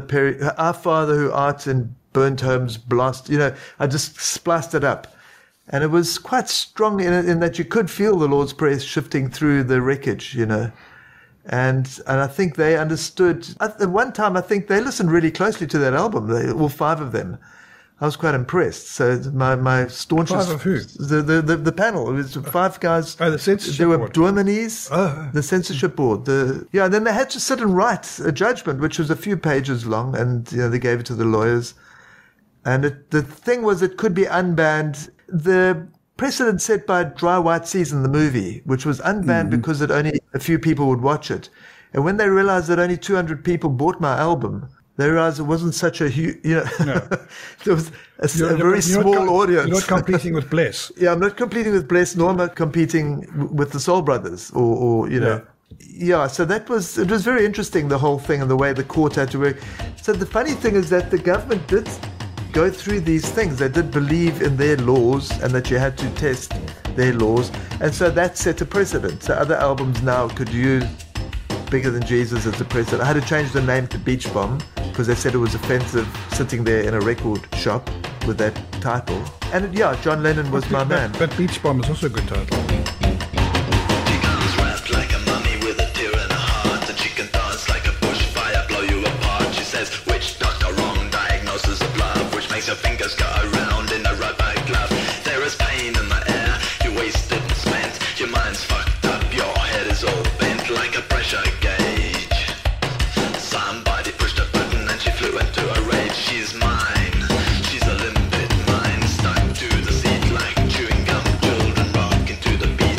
who art in burnt homes blast. You know, I just spliced it up. And it was quite strong in that you could feel the Lord's Prayer shifting through the wreckage, you know. And I think they understood. At one time, I think they listened really closely to that album, all 5 of them. I was quite impressed. So my staunchest... 5 of who? The panel. It was 5 guys. Oh, the censorship There were board. Dominis, the censorship board. Then they had to sit and write a judgment, which was a few pages long, and you know they gave it to the lawyers. And the thing was, it could be unbanned. The precedent set by Dry White Season, the movie, which was unbanned because only a few people would watch it. And when they realized that only 200 people bought my album, they realized it wasn't such a huge, you know, there was a very small audience. You're not competing with Bless. Yeah, I'm not competing with Bless, nor am I competing with the Soul Brothers or you know. Yeah, so it was very interesting, the whole thing and the way the court had to work. So the funny thing is that the government did go through these things. They did believe in their laws and that you had to test their laws. And so that set a precedent. So other albums now could use Bigger Than Jesus as a precedent. I had to change the name to Beach Bomb because they said it was offensive sitting there in a record shop with that title. And John Lennon was my man. But Beach Bomb is also a good title. She comes wrapped like a mummy with a tear in her heart, and she can dance like a bushfire, blow you apart. She says, witch doctor, wrong diagnosis of love, which makes your fingers go around in a rubber glove. There is pain in the air, you wasted and spent, your mind's fucked up, your head is all bent like a pressure gauge. Somebody pushed a button and she flew into a rage. She's mine, she's a limpid mind, stuck to the seat like chewing gum. Children rock into the beat.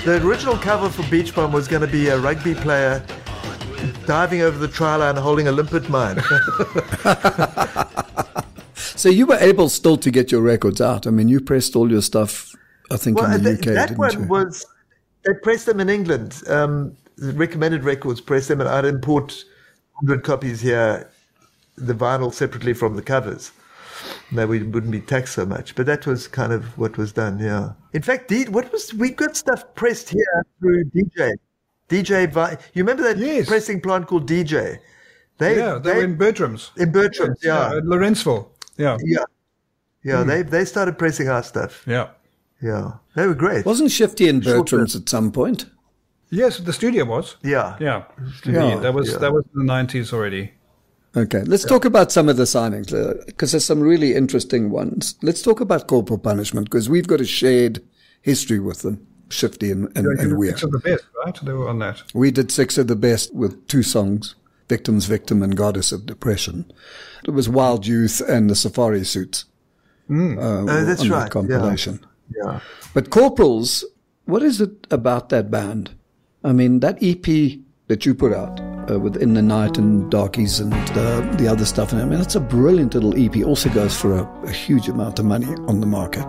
The original cover for Beach Bum was going to be a rugby player diving over the try line holding a limpet mine. So you were able still to get your records out. I mean, you pressed all your stuff, I think, in the UK, that didn't one you? was, they pressed them in England. The Recommended Records pressed them, and I'd import 100 copies here, the vinyl separately from the covers. No, we wouldn't be taxed so much. But that was kind of what was done, yeah. In fact, we got stuff pressed here through DJ. You remember that pressing plant called DJ? They were in Bertram's. In Bertram's, yeah. At Lawrenceville, yeah. They started pressing our stuff. Yeah. Yeah, they were great. Wasn't Shifty in Bertram's at some point? Yes, the studio was. Yeah. Yeah, indeed. That was in the 90s already. Okay, let's talk about some of the signings, because there's some really interesting ones. Let's talk about Corporal Punishment, because we've got a shared history with them, Shifty and we. 6 of the best, right? They were on that. We did 6 of the best with 2 songs, Victim's Victim and Goddess of Depression. It was Wild Youth and the Safari Suits. That's on right. That compilation. Yeah. But Corporals, what is it about that band? I mean, that EP that you put out, Within the Night and Darkies and the other stuff, I mean, it's a brilliant little EP. Also goes for a huge amount of money on the market.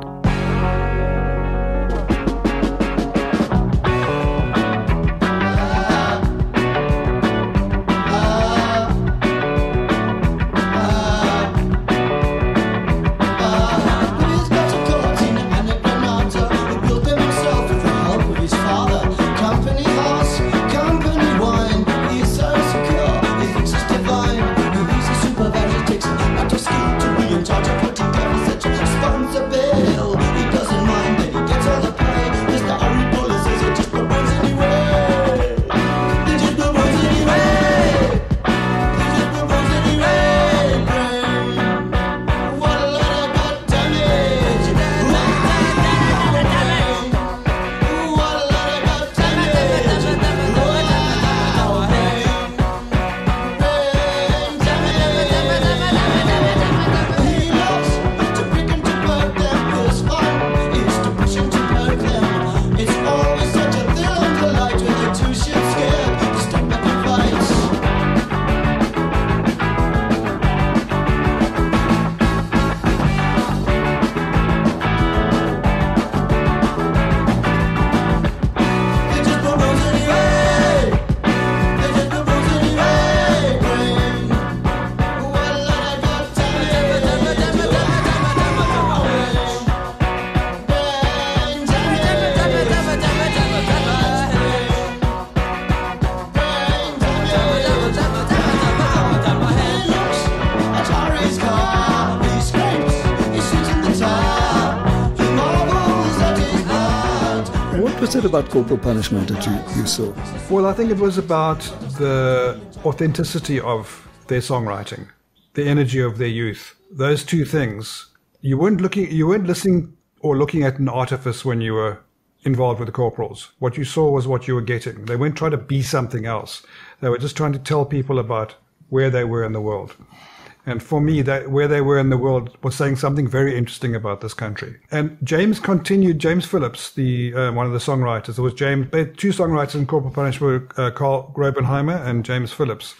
What was it about Corporal Punishment that you saw? Well, I think it was about the authenticity of their songwriting, the energy of their youth. Those two things. You weren't listening or looking at an artifice when you were involved with the Corporals. What you saw was what you were getting. They weren't trying to be something else. They were just trying to tell people about where they were in the world. And for me, that where they were in the world was saying something very interesting about this country. And James Phillips, one of the songwriters. There was two songwriters in Corporal Punishment were Carl Grobenheimer and James Phillips.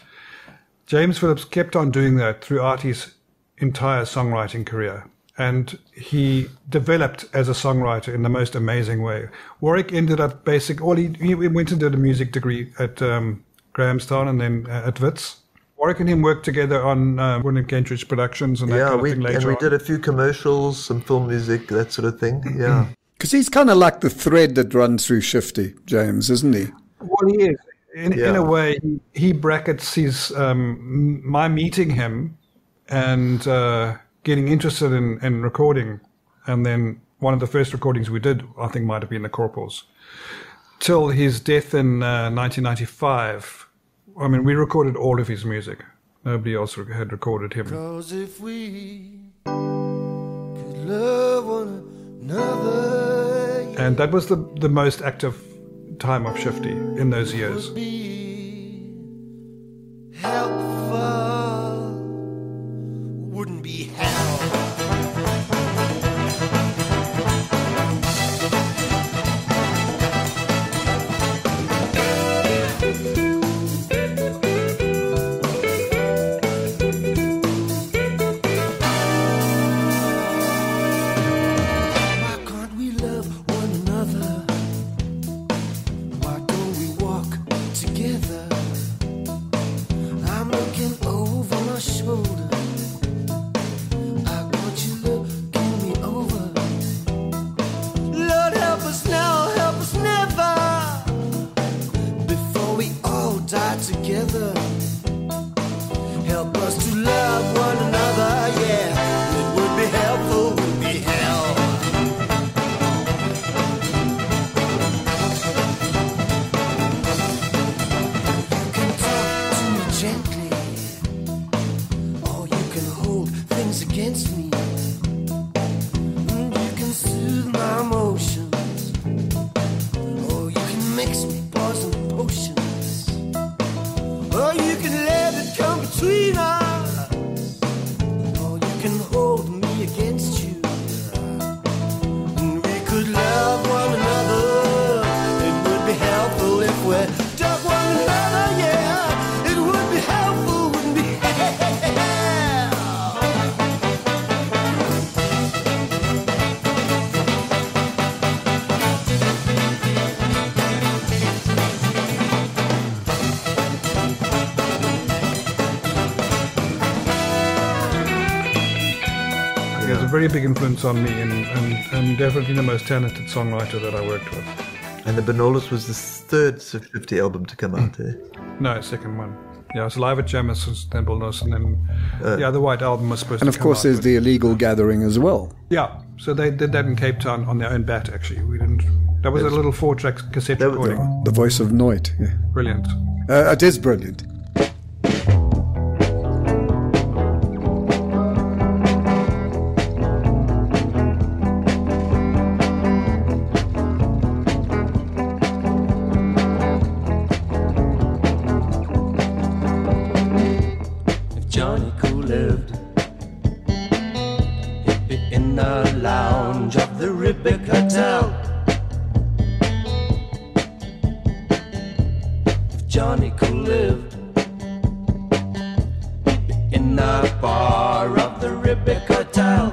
James Phillips kept on doing that throughout his entire songwriting career. And he developed as a songwriter in the most amazing way. Warwick ended up he went and did a music degree at Grahamstown and then at Wits. Warwick and him worked together on William Kentridge Productions and that kind of thing later on. We did a few commercials, some film music, that sort of thing, yeah. Because he's kind of like the thread that runs through Shifty, James, isn't he? Well, he is. In a way, he brackets his my meeting him and getting interested in recording. And then one of the first recordings we did, I think, might have been the Corporals. Till his death in 1995. I mean, we recorded all of his music. Nobody else had recorded him. 'Cause if we could love one another, and that was the most active time of Shifty in those years. be helpful, wouldn't be hell. gently, or you can hold things against me. You can soothe my emotions, or you can mix me poison potions, or you can let it come between us, or you can hold me against you. And we could love one another. It would be helpful if we dug one another, yeah. It would be helpful, wouldn't be He has a very big influence on me and definitely the most talented songwriter that I worked with. And the Benolas was the third 50 album to come out, eh? No, second one. Yeah, it's Live at Jameson's Templenos, and then the White Album was supposed And to of come course, out there's with- the Illegal Gathering as well. Yeah, so they did that in Cape Town on their own bat, actually. We didn't... That was a little 4-track cassette That was- recording. The voice of Noit. Yeah. Brilliant. It is brilliant. If Johnny Cool lived, he'd be in the lounge of the Ribbick Hotel. If Johnny Cool lived, he'd be in the bar of the Ribbick Hotel.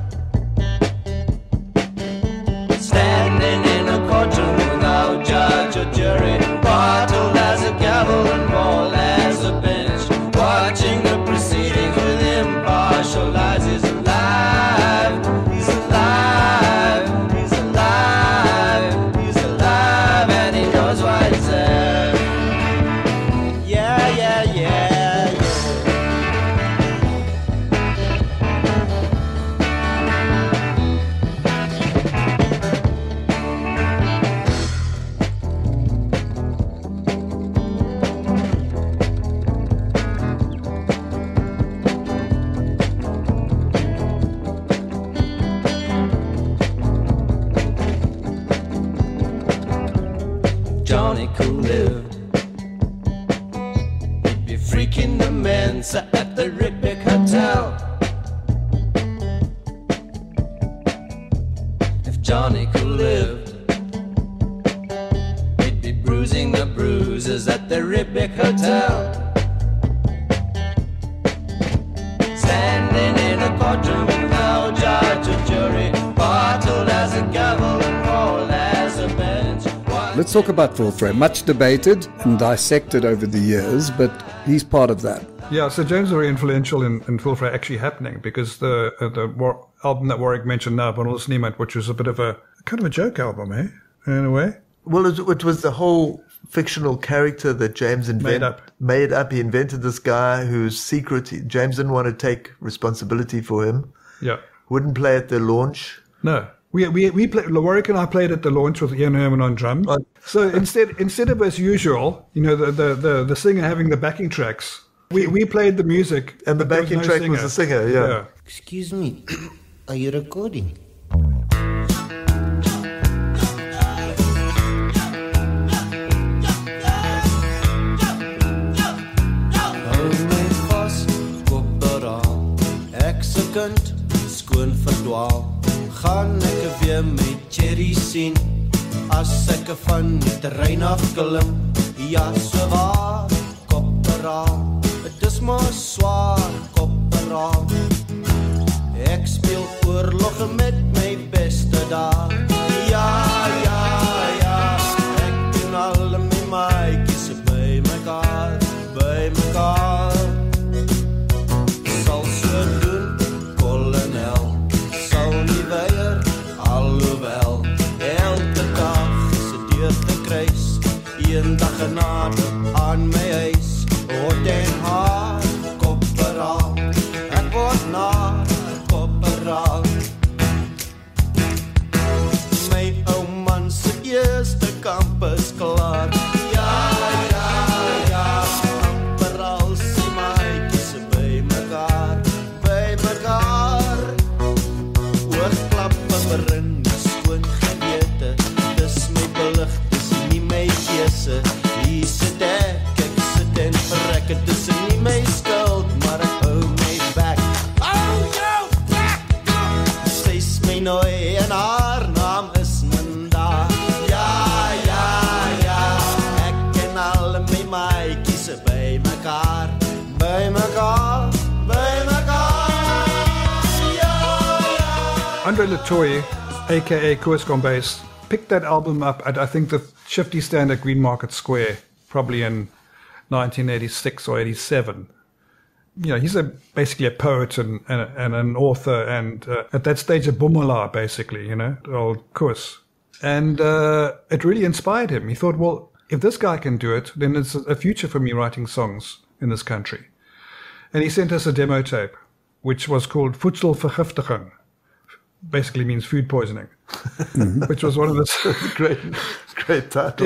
Standing in a courtroom without judge or jury, bottled as a gavel and ball as a bench, watching the proceedings with impartial eyes. He's alive, he's alive, he's alive, he's alive, and he knows why he's there. Yeah, yeah, yeah, yeah. Johnny Cool lived, he'd be freaking the Mensa at the Ribbick Hotel. If Johnny Cool lived, he'd be bruising the bruises at the Ribbick Hotel. Standing in a courtroom without judge or jury, bottled as a gavel and rolled as a bench. Let's talk about Phil Frey. Much debated and dissected over the years, but he's part of that. Yeah, so James was very influential in Phil Frey actually happening, because the album that Warwick mentioned now, Benolas Niemand, which was a bit of a kind of a joke album, eh? In a way. Well, it was the whole fictional character that James Made up. Made up. He invented this guy whose secret James didn't want to take responsibility for him. Yeah. Wouldn't play at the launch. No. We played, Warwick and I played at the launch with Ian Herman on drums. So instead of as usual, you know, the singer having the backing tracks, we played the music. And the but there backing no track was the singer, yeah. Excuse me, are you recording? Kind skoon verdwaal, gaan ek weer met Jerry sien. As ek van die terrein af klim, ja so waar, kopperaal, het is maar swaar, kopperaal. Ek speel oorlog met my beste dae, ja, ja, ja. Ek doen al my maatjies by mekaar, by mekaar. Sal so doen, kolonel, sal nie weier, alhoewel elke dag is 'n deur te kruis, een dag genade aan my huis, word en haar, kopperaal, ek word na, kopperaal. My ou man se eerste kamp is klaar, ja, ja, ja, kopperaal my skuld, maar ek hou my back. Oh, jou back! Sy is my nooi en haar naam is Minda. Ja, ja, ja, ek en al my maatjies by mekaar, by mekaar, by mekaar. Ja, ja. Andre Latoy, a.k.a. Koos Kombuis, picked that album up at, I think, the Shifty stand at Green Market Square, probably in 1986 or 87. You know, he's basically a poet and an author, and at that stage a bumala, basically, you know, old Koos. And it really inspired him. He thought, well, if this guy can do it, then there's a future for me writing songs in this country. And he sent us a demo tape, which was called Voedselvergiftiging. Basically means food poisoning, which was one of the great title.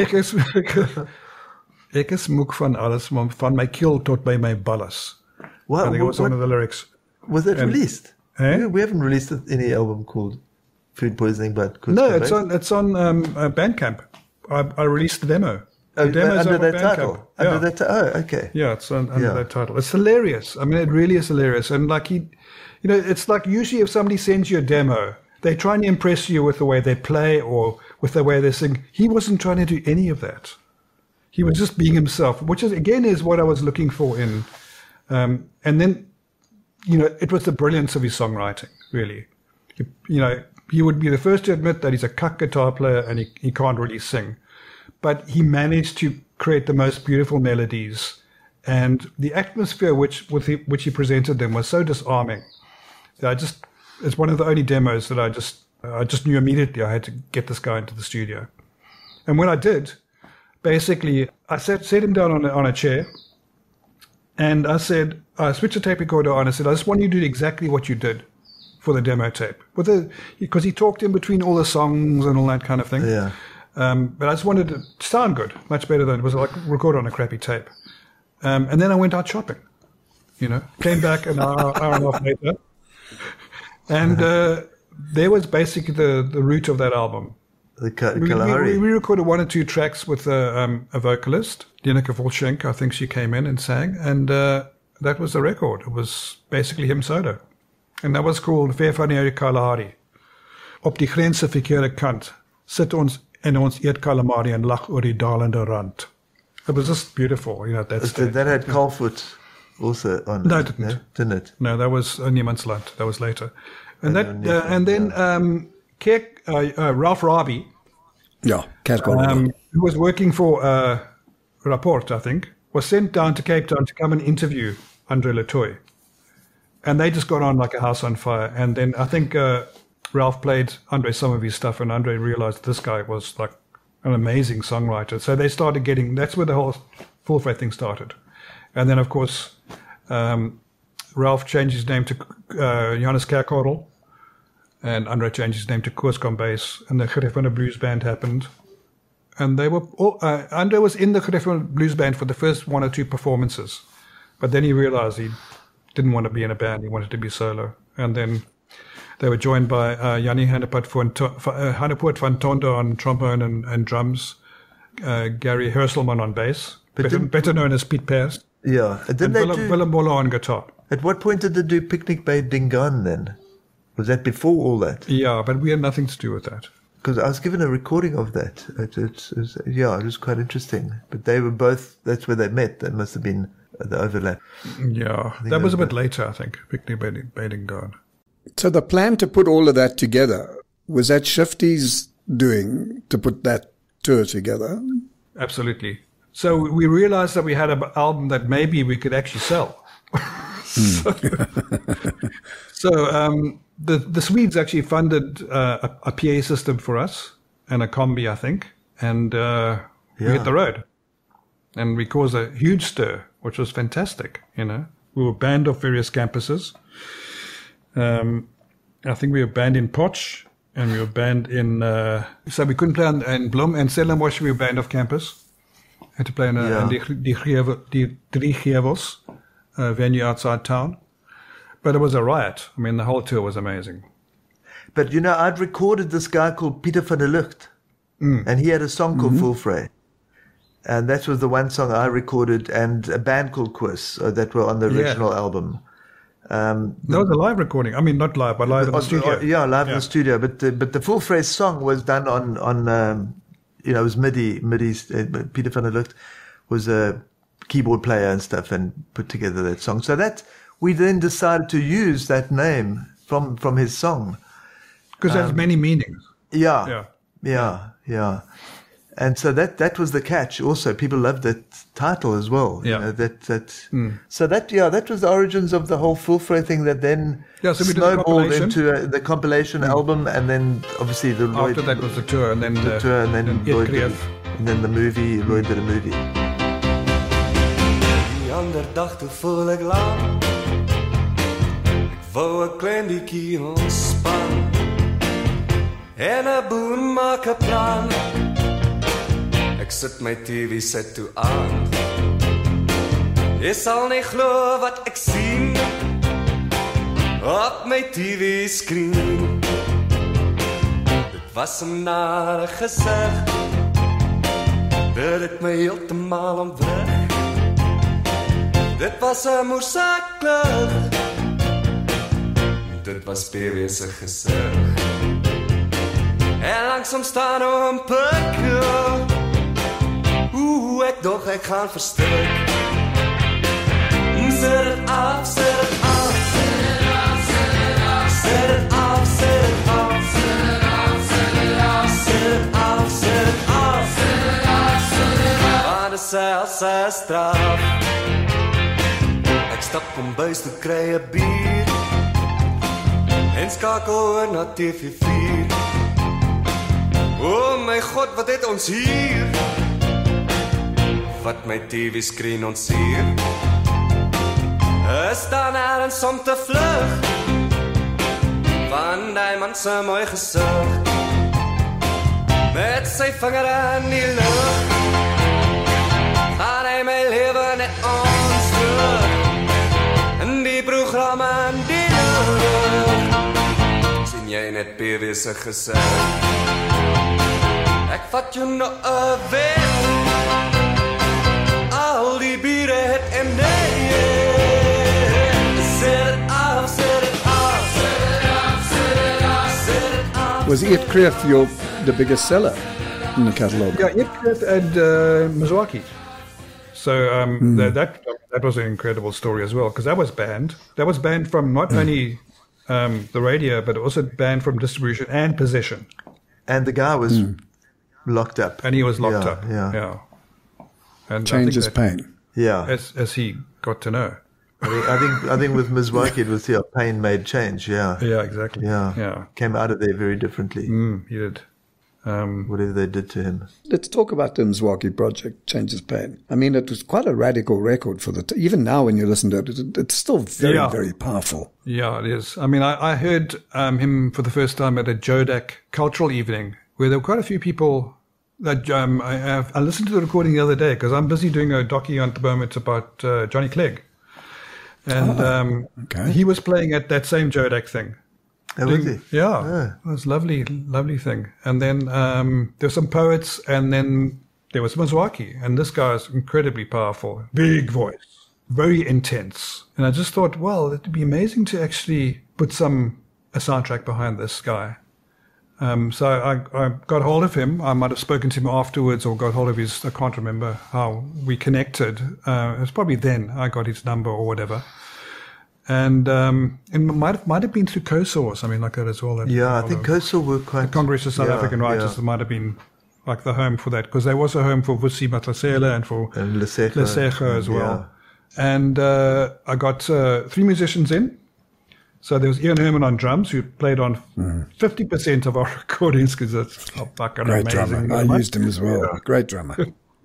Ek is moek van alles, van my keel tot by my ballas. I think it was one of the lyrics. Was that released? Eh? We haven't released any album called Food Poisoning, but no, it's on Bandcamp. I released the demo. The demo's under on that Bandcamp. title. Yeah. Under that okay. Yeah, it's under that title. It's hilarious. I mean, it really is hilarious. And like you know, it's like usually if somebody sends you a demo, they try and impress you with the way they play or with the way they sing. He wasn't trying to do any of that. He was just being himself, which is what I was looking for in. And then, you know, it was the brilliance of his songwriting, really. You know, he would be the first to admit that he's a cuck guitar player and he can't really sing. But he managed to create the most beautiful melodies. And the atmosphere which he presented them was so disarming. It's one of the only demos that I just knew immediately I had to get this guy into the studio. And when I did, basically, I set him down on a chair, and I said, I switched the tape recorder on. I said, I just want you to do exactly what you did for the demo tape, because he talked in between all the songs and all that kind of thing. Yeah. But I just wanted it to sound good, much better than it was like recorded on a crappy tape. And then I went out shopping. You know, came back an hour and a half later. And there was basically the root of that album. The Kalahari. We recorded one or two tracks with a vocalist, Dieneke Volschenk. I think she came in and sang. And that was the record. It was basically him solo. And that was called Ver van die Kalahari. Op die grense verkeerde kant sit ons en ons eet calamari en lag oor die dalende rand. It was just beautiful, you know, that stage. That had Carlfoot also on. No, it didn't. Didn't it? No, that was Niemandsland. That was later. And then Ralph Rabi, who was working for Rapport, I think, was sent down to Cape Town to come and interview Andre Latoy. And they just got on like a house on fire. And then I think Ralph played Andre some of his stuff, and Andre realized this guy was like an amazing songwriter. So they started that's where the whole Full Faith thing started. And then, of course, Ralph changed his name to Johannes Kerkorrel, and Andre changed his name to Koos Kombuis, and the Griffin Blues Band happened. And they were Andre was in the Griffin Blues Band for the first one or two performances, but then he realized he didn't want to be in a band; he wanted to be solo. And then they were joined by Jannie Hannepoort van Tondo on trombone and drums, Gary Herselman on bass, better known as Piet Perst. Yeah. And Willem Bolle on guitar. At what point did they do Picnic by Dingaan then? Was that before all that? Yeah, but we had nothing to do with that. Because I was given a recording of that. It was quite interesting. But they were both, that's where they met. That must have been the overlap. Yeah, that was a bit later, I think, Picnic by Dingaan. So the plan to put all of that together, was that Shifty's doing to put that tour together? Absolutely. So we realized that we had an album that maybe we could actually sell. So the Swedes actually funded a PA system for us and a combi, I think, and we hit the road. And we caused a huge stir, which was fantastic, you know. We were banned off various campuses. I think we were banned in Potch, and we were banned in... so we couldn't play in Bloem, and Stellenbosch we were banned off campus. Had to play in the Drie Gevels venue outside town. But it was a riot. I mean, the whole tour was amazing. But, you know, I'd recorded this guy called Pieter van der Lucht. And he had a song called Full Fray. And that was the one song I recorded, and a band called Quiz that were on the original album. That was a live recording. I mean, not live, but live in the studio. Live in the studio. But the full phrase song was done on it was MIDI. Peter van der Lucht was a keyboard player and stuff, and put together that song. So that we then decided to use that name from his song because it has many meanings. Yeah. And so that was the catch. Also, people loved that title as well. Yeah. So that was the origins of the whole Full Fray thing. That then snowballed into the compilation album, and then obviously after that was the tour, and then the tour, and then Lloyd and then the movie. Lloyd did a movie. Die ander dag toe voel ek lang. Ek wou 'n klein bietjie ontspan. En 'n boen maak 'n plan. Ek sit my TV set toe aan. Jy sal nie glo wat ek sien op my TV skerm. Dit was 'n nare gesig. Dit het my heeltemal ontwrig. Dit was 'n moersaklig. Dit was PW se gesig. En langsom staan om pikkel. Ek dog ek gaan verstik. Zet het af, zet het af. Zet het af, zet het af. Zet het af, zet het af. Zet het af, zet het af. Zet het af, zet het af. Zet het af, zet het af. Aan de zeil, straf. Ek stap om buis toe kry 'n bier. En skakel oor na TV4. O my God, wat het ons hier? Wat my TV-skreen ontsier. Is daar nergens om te vlug van die man se mooi gesig, met sy vinger in die lug, gaan hy my lewe net ons terug, in die programme in die lucht, sien jy net PW se gesig. Ek vat jou nou 'n weg. Al die biere het en nee. Zet het af, zet het af. Zet het af, zet het af. Zet het af. Was Eet Kreeft the biggest seller in the catalogue? Yeah, Eet Kreeft and Mzwaki. So that was an incredible story as well, because that was banned. That was banned from not only the radio, but also banned from distribution and possession. And the guy was locked up. And he was locked up. Yeah. And Changes pain. Yeah. As he got to know. I think with Mzwaki it was pain made change. Yeah. Yeah, exactly. Yeah. Came out of there very differently. He did. Whatever they did to him. Let's talk about the Mzwaki project, Changes Pain. I mean, it was quite a radical record for even now when you listen to it, it's still very, very powerful. Yeah, it is. I mean, I heard him for the first time at a Jodak cultural evening where there were quite a few people that I listened to the recording the other day because I'm busy doing a docu at the moment about Johnny Clegg. And he was playing at that same Jodak thing. Oh, was he? Yeah. It was lovely thing. And then there were some poets, and then there was Mzwaki. And this guy is incredibly powerful. Big voice. Very intense. And I just thought, well, it would be amazing to actually put a soundtrack behind this guy. So I got hold of him. I might have spoken to him afterwards or got hold of I can't remember how we connected. It was probably then I got his number or whatever. And it might have been through COSA or something like that as well. I think COSA were quite... The Congress of South African Writers might have been like the home for that, because there was a home for Vusi Matlasela and for Lesego as well. Yeah. And I got 3 musicians in. So there was Ian Herman on drums, who played on 50% of our recordings, because that's fucking great amazing. Drummer. I used him as well. Yeah. Great drummer.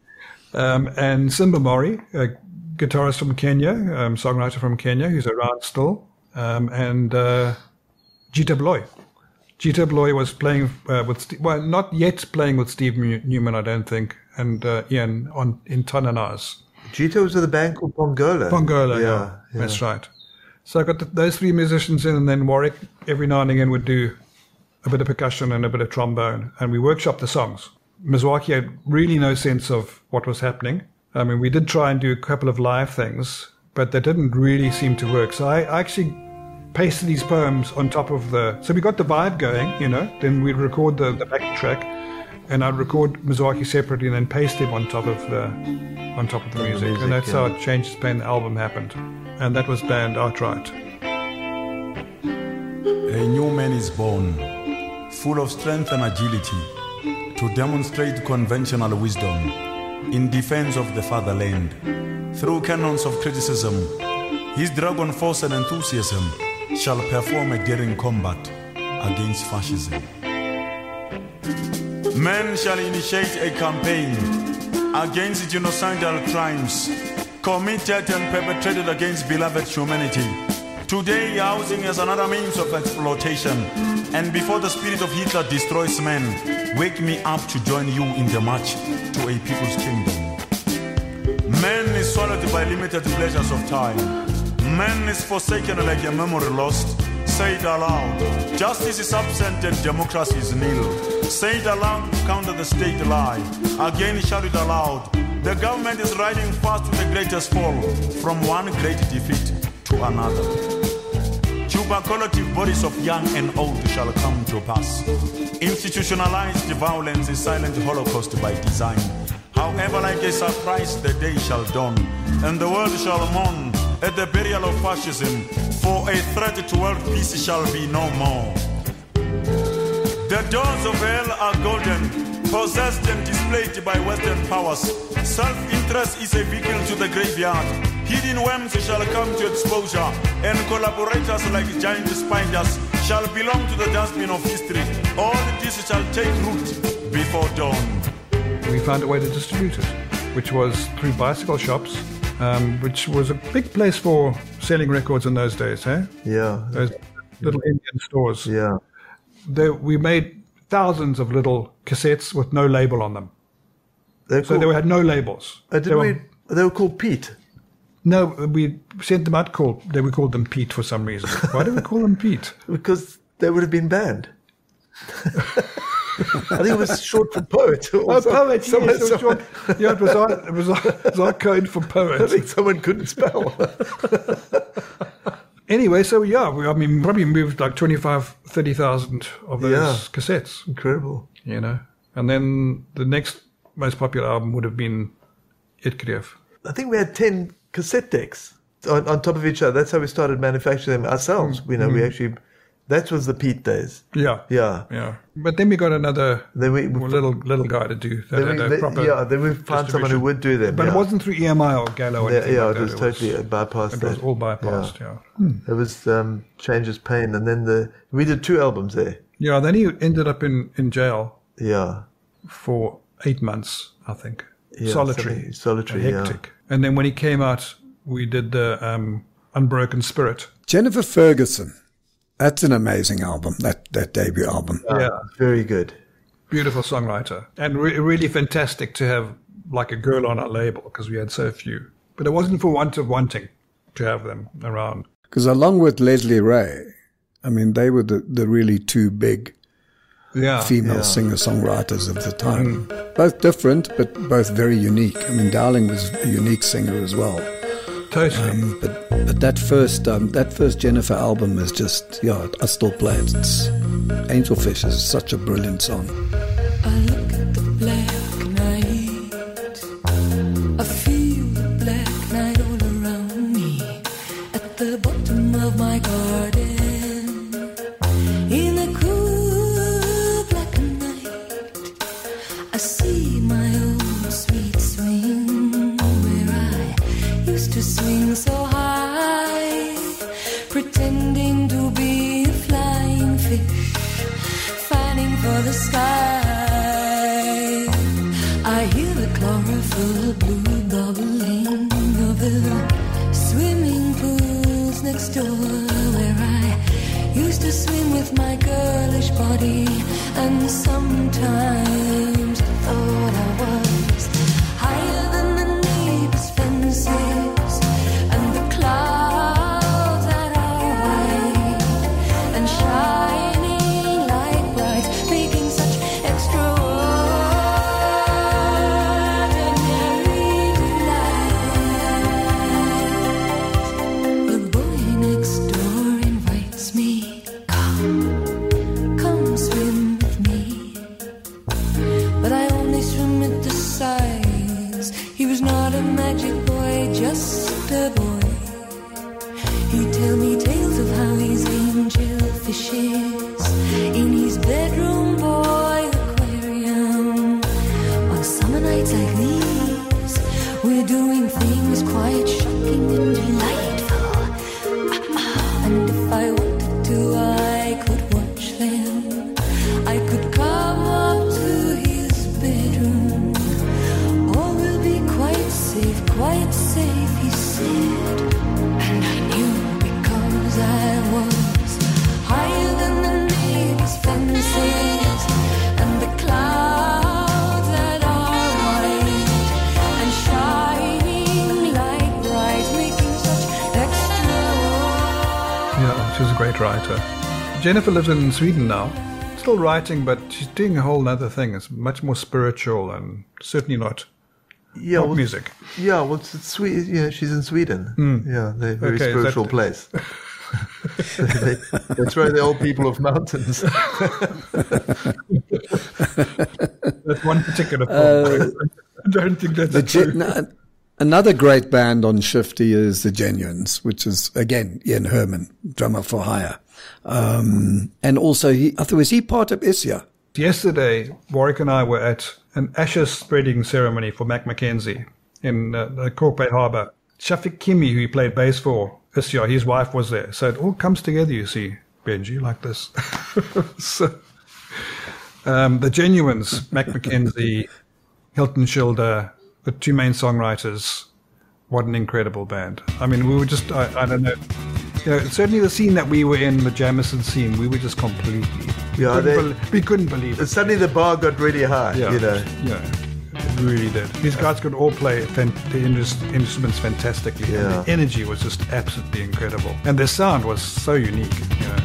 And Simba Mori, a guitarist from Kenya, songwriter from Kenya, who's around still, and Jita Bloy. Jita Bloy was playing not yet playing with Steve Newman, I don't think, and Ian in Tananas. Jita was with a band called Pongola. Pongola, yeah. That's right. So I got those 3 musicians in, and then Warwick every now and again would do a bit of percussion and a bit of trombone, and we workshopped the songs. Mzwaki had really no sense of what was happening. I mean, we did try and do a couple of live things, but that didn't really seem to work. So I actually pasted these poems on top of so we got the vibe going, then we'd record the backing track, and I'd record Mzwaki separately and then paste him on top of the music. And that's how Changes Pain, the album, happened. And that was band Outright. A new man is born, full of strength and agility, to demonstrate conventional wisdom in defense of the fatherland. Through canons of criticism, his dragon force and enthusiasm shall perform a daring combat against fascism. Men shall initiate a campaign against genocidal crimes committed and perpetrated against beloved humanity. Today, housing as another means of exploitation, and before the spirit of Hitler destroys men, wake me up to join you in the march to a people's kingdom. Man is swallowed by limited pleasures of time. Man is forsaken like a memory lost. Say it aloud. Justice is absent and democracy is nil. Say it aloud to counter the state lie. Again shout it aloud. The government is riding fast to the greatest fall, from one great defeat to another. Cuba collective bodies of young and old shall come to pass. Institutionalized violence is silent holocaust by design. However, like a surprise, the day shall dawn, and the world shall mourn at the burial of fascism, for a threat to world peace shall be no more. The doors of hell are golden, possessed and displayed by Western powers. Self-interest is a vehicle to the graveyard. Hidden worms shall come to exposure, and collaborators like giant spiders shall belong to the dustbin of history. All this shall take root before dawn. We found a way to distribute it, which was through bicycle shops, which was a big place for selling records in those days, eh? Yeah. Those little Indian stores. Yeah. We made thousands of little cassettes with no label on them. They had no labels. They were called Pete. No, we sent them out we called them Pete for some reason. Why did we call them Pete? Because they would have been banned. I think it was short for poet. Poet, yes. Short. Yeah, it was our code for poet. I think someone couldn't spell. Anyway, so we probably moved like 30,000 of those cassettes. Incredible. And then the next most popular album would have been Itkrev. I think we had 10 cassette decks on top of each other. That's how we started manufacturing them ourselves. We actually... That was the Pete days. Yeah. But then we got another little guy to do that. Then we found someone who would do them. But it wasn't through EMI or Gallo. It was totally bypassed. It was all bypassed, It was Changes Pain, and then we did 2 albums there. Yeah, then he ended up in jail. Yeah. For 8 months, I think. Yeah, solitary, hectic. Yeah. And then when he came out, we did the Unbroken Spirit. Jennifer Ferguson. That's an amazing album, that debut album. Yeah. Very good. Beautiful songwriter. And really fantastic to have like a girl on our label, because we had so few. But it wasn't for want of wanting to have them around. Because along with Leslie Ray, they were the really 2 big female singer-songwriters of the time. Both different, but both very unique. Dowling was a unique singer as well. Totally. But that first Jennifer album is just, I still play it. It's Angelfish is such a brilliant song. I look at the black night. I feel the black night all around me. At the bottom of my garden, in the cool black night, I see my old sweet swing where I used to swing so high, pretending to be a flying fish, fighting for the sky. I hear the chlorophyll blue bubbling of the swimming pools next door, where I used to swim with my girlish body, and sometimes I thought I was higher than the neighbor's fences, and the clouds that are white and shining like bright, making such extraordinary He'd tell me tales of how his angel fishes in his bedroom boy aquarium. On summer nights like these, we're doing things quite shocking and delightful. And if I wanted to, I could watch them. I could come up to his bedroom. All will be quite safe, he said. And I knew because I was higher than the Navy's fences and the clouds that are white and shining like bright, making such extra. Yeah, she was a great writer. Jennifer lives in Sweden now. Still writing, but she's doing a whole other thing. It's much more spiritual and certainly not pop music. Yeah, well, it's sweet. Yeah, she's in Sweden. Yeah, they're a very spiritual place. That's where the old people of mountains. That's one particular film. I don't think that's true. Another great band on Shifty is the Genuines, which is, again, Ian Herman, drummer for Hire. And also, was he part of Isya? Yesterday, Warwick and I were at an ashes spreading ceremony for Mac Mackenzie in Cork Bay Harbour. Shafiq Kimi, who he played bass for Isya, his wife was there. So it all comes together, you see, Benji, like this. So, the Genuines, Mac Mackenzie, Hilton Schilder, the two main songwriters. What an incredible band. I mean, we were just, I don't know. You know, certainly the scene that we were in, the Jamison scene, we were just completely, we couldn't believe it. Suddenly the bar got really high, you know. Yeah, it really did. These guys could all play the instruments fantastically. Yeah. And the energy was just absolutely incredible. And their sound was so unique, you know.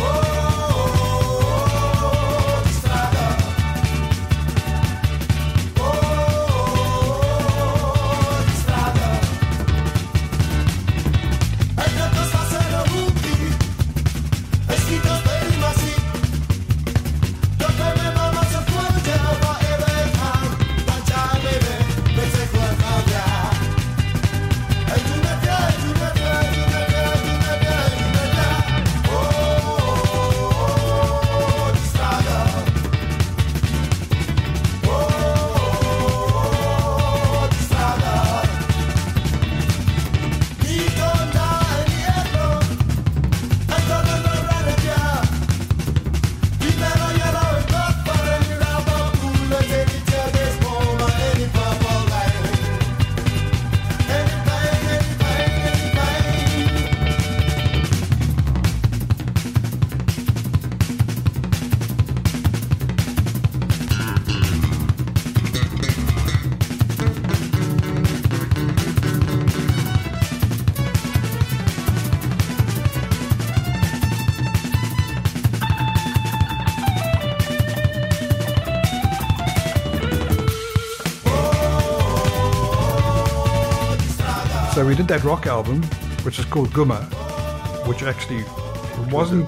So we did that rock album, which is called Guma, which actually wasn't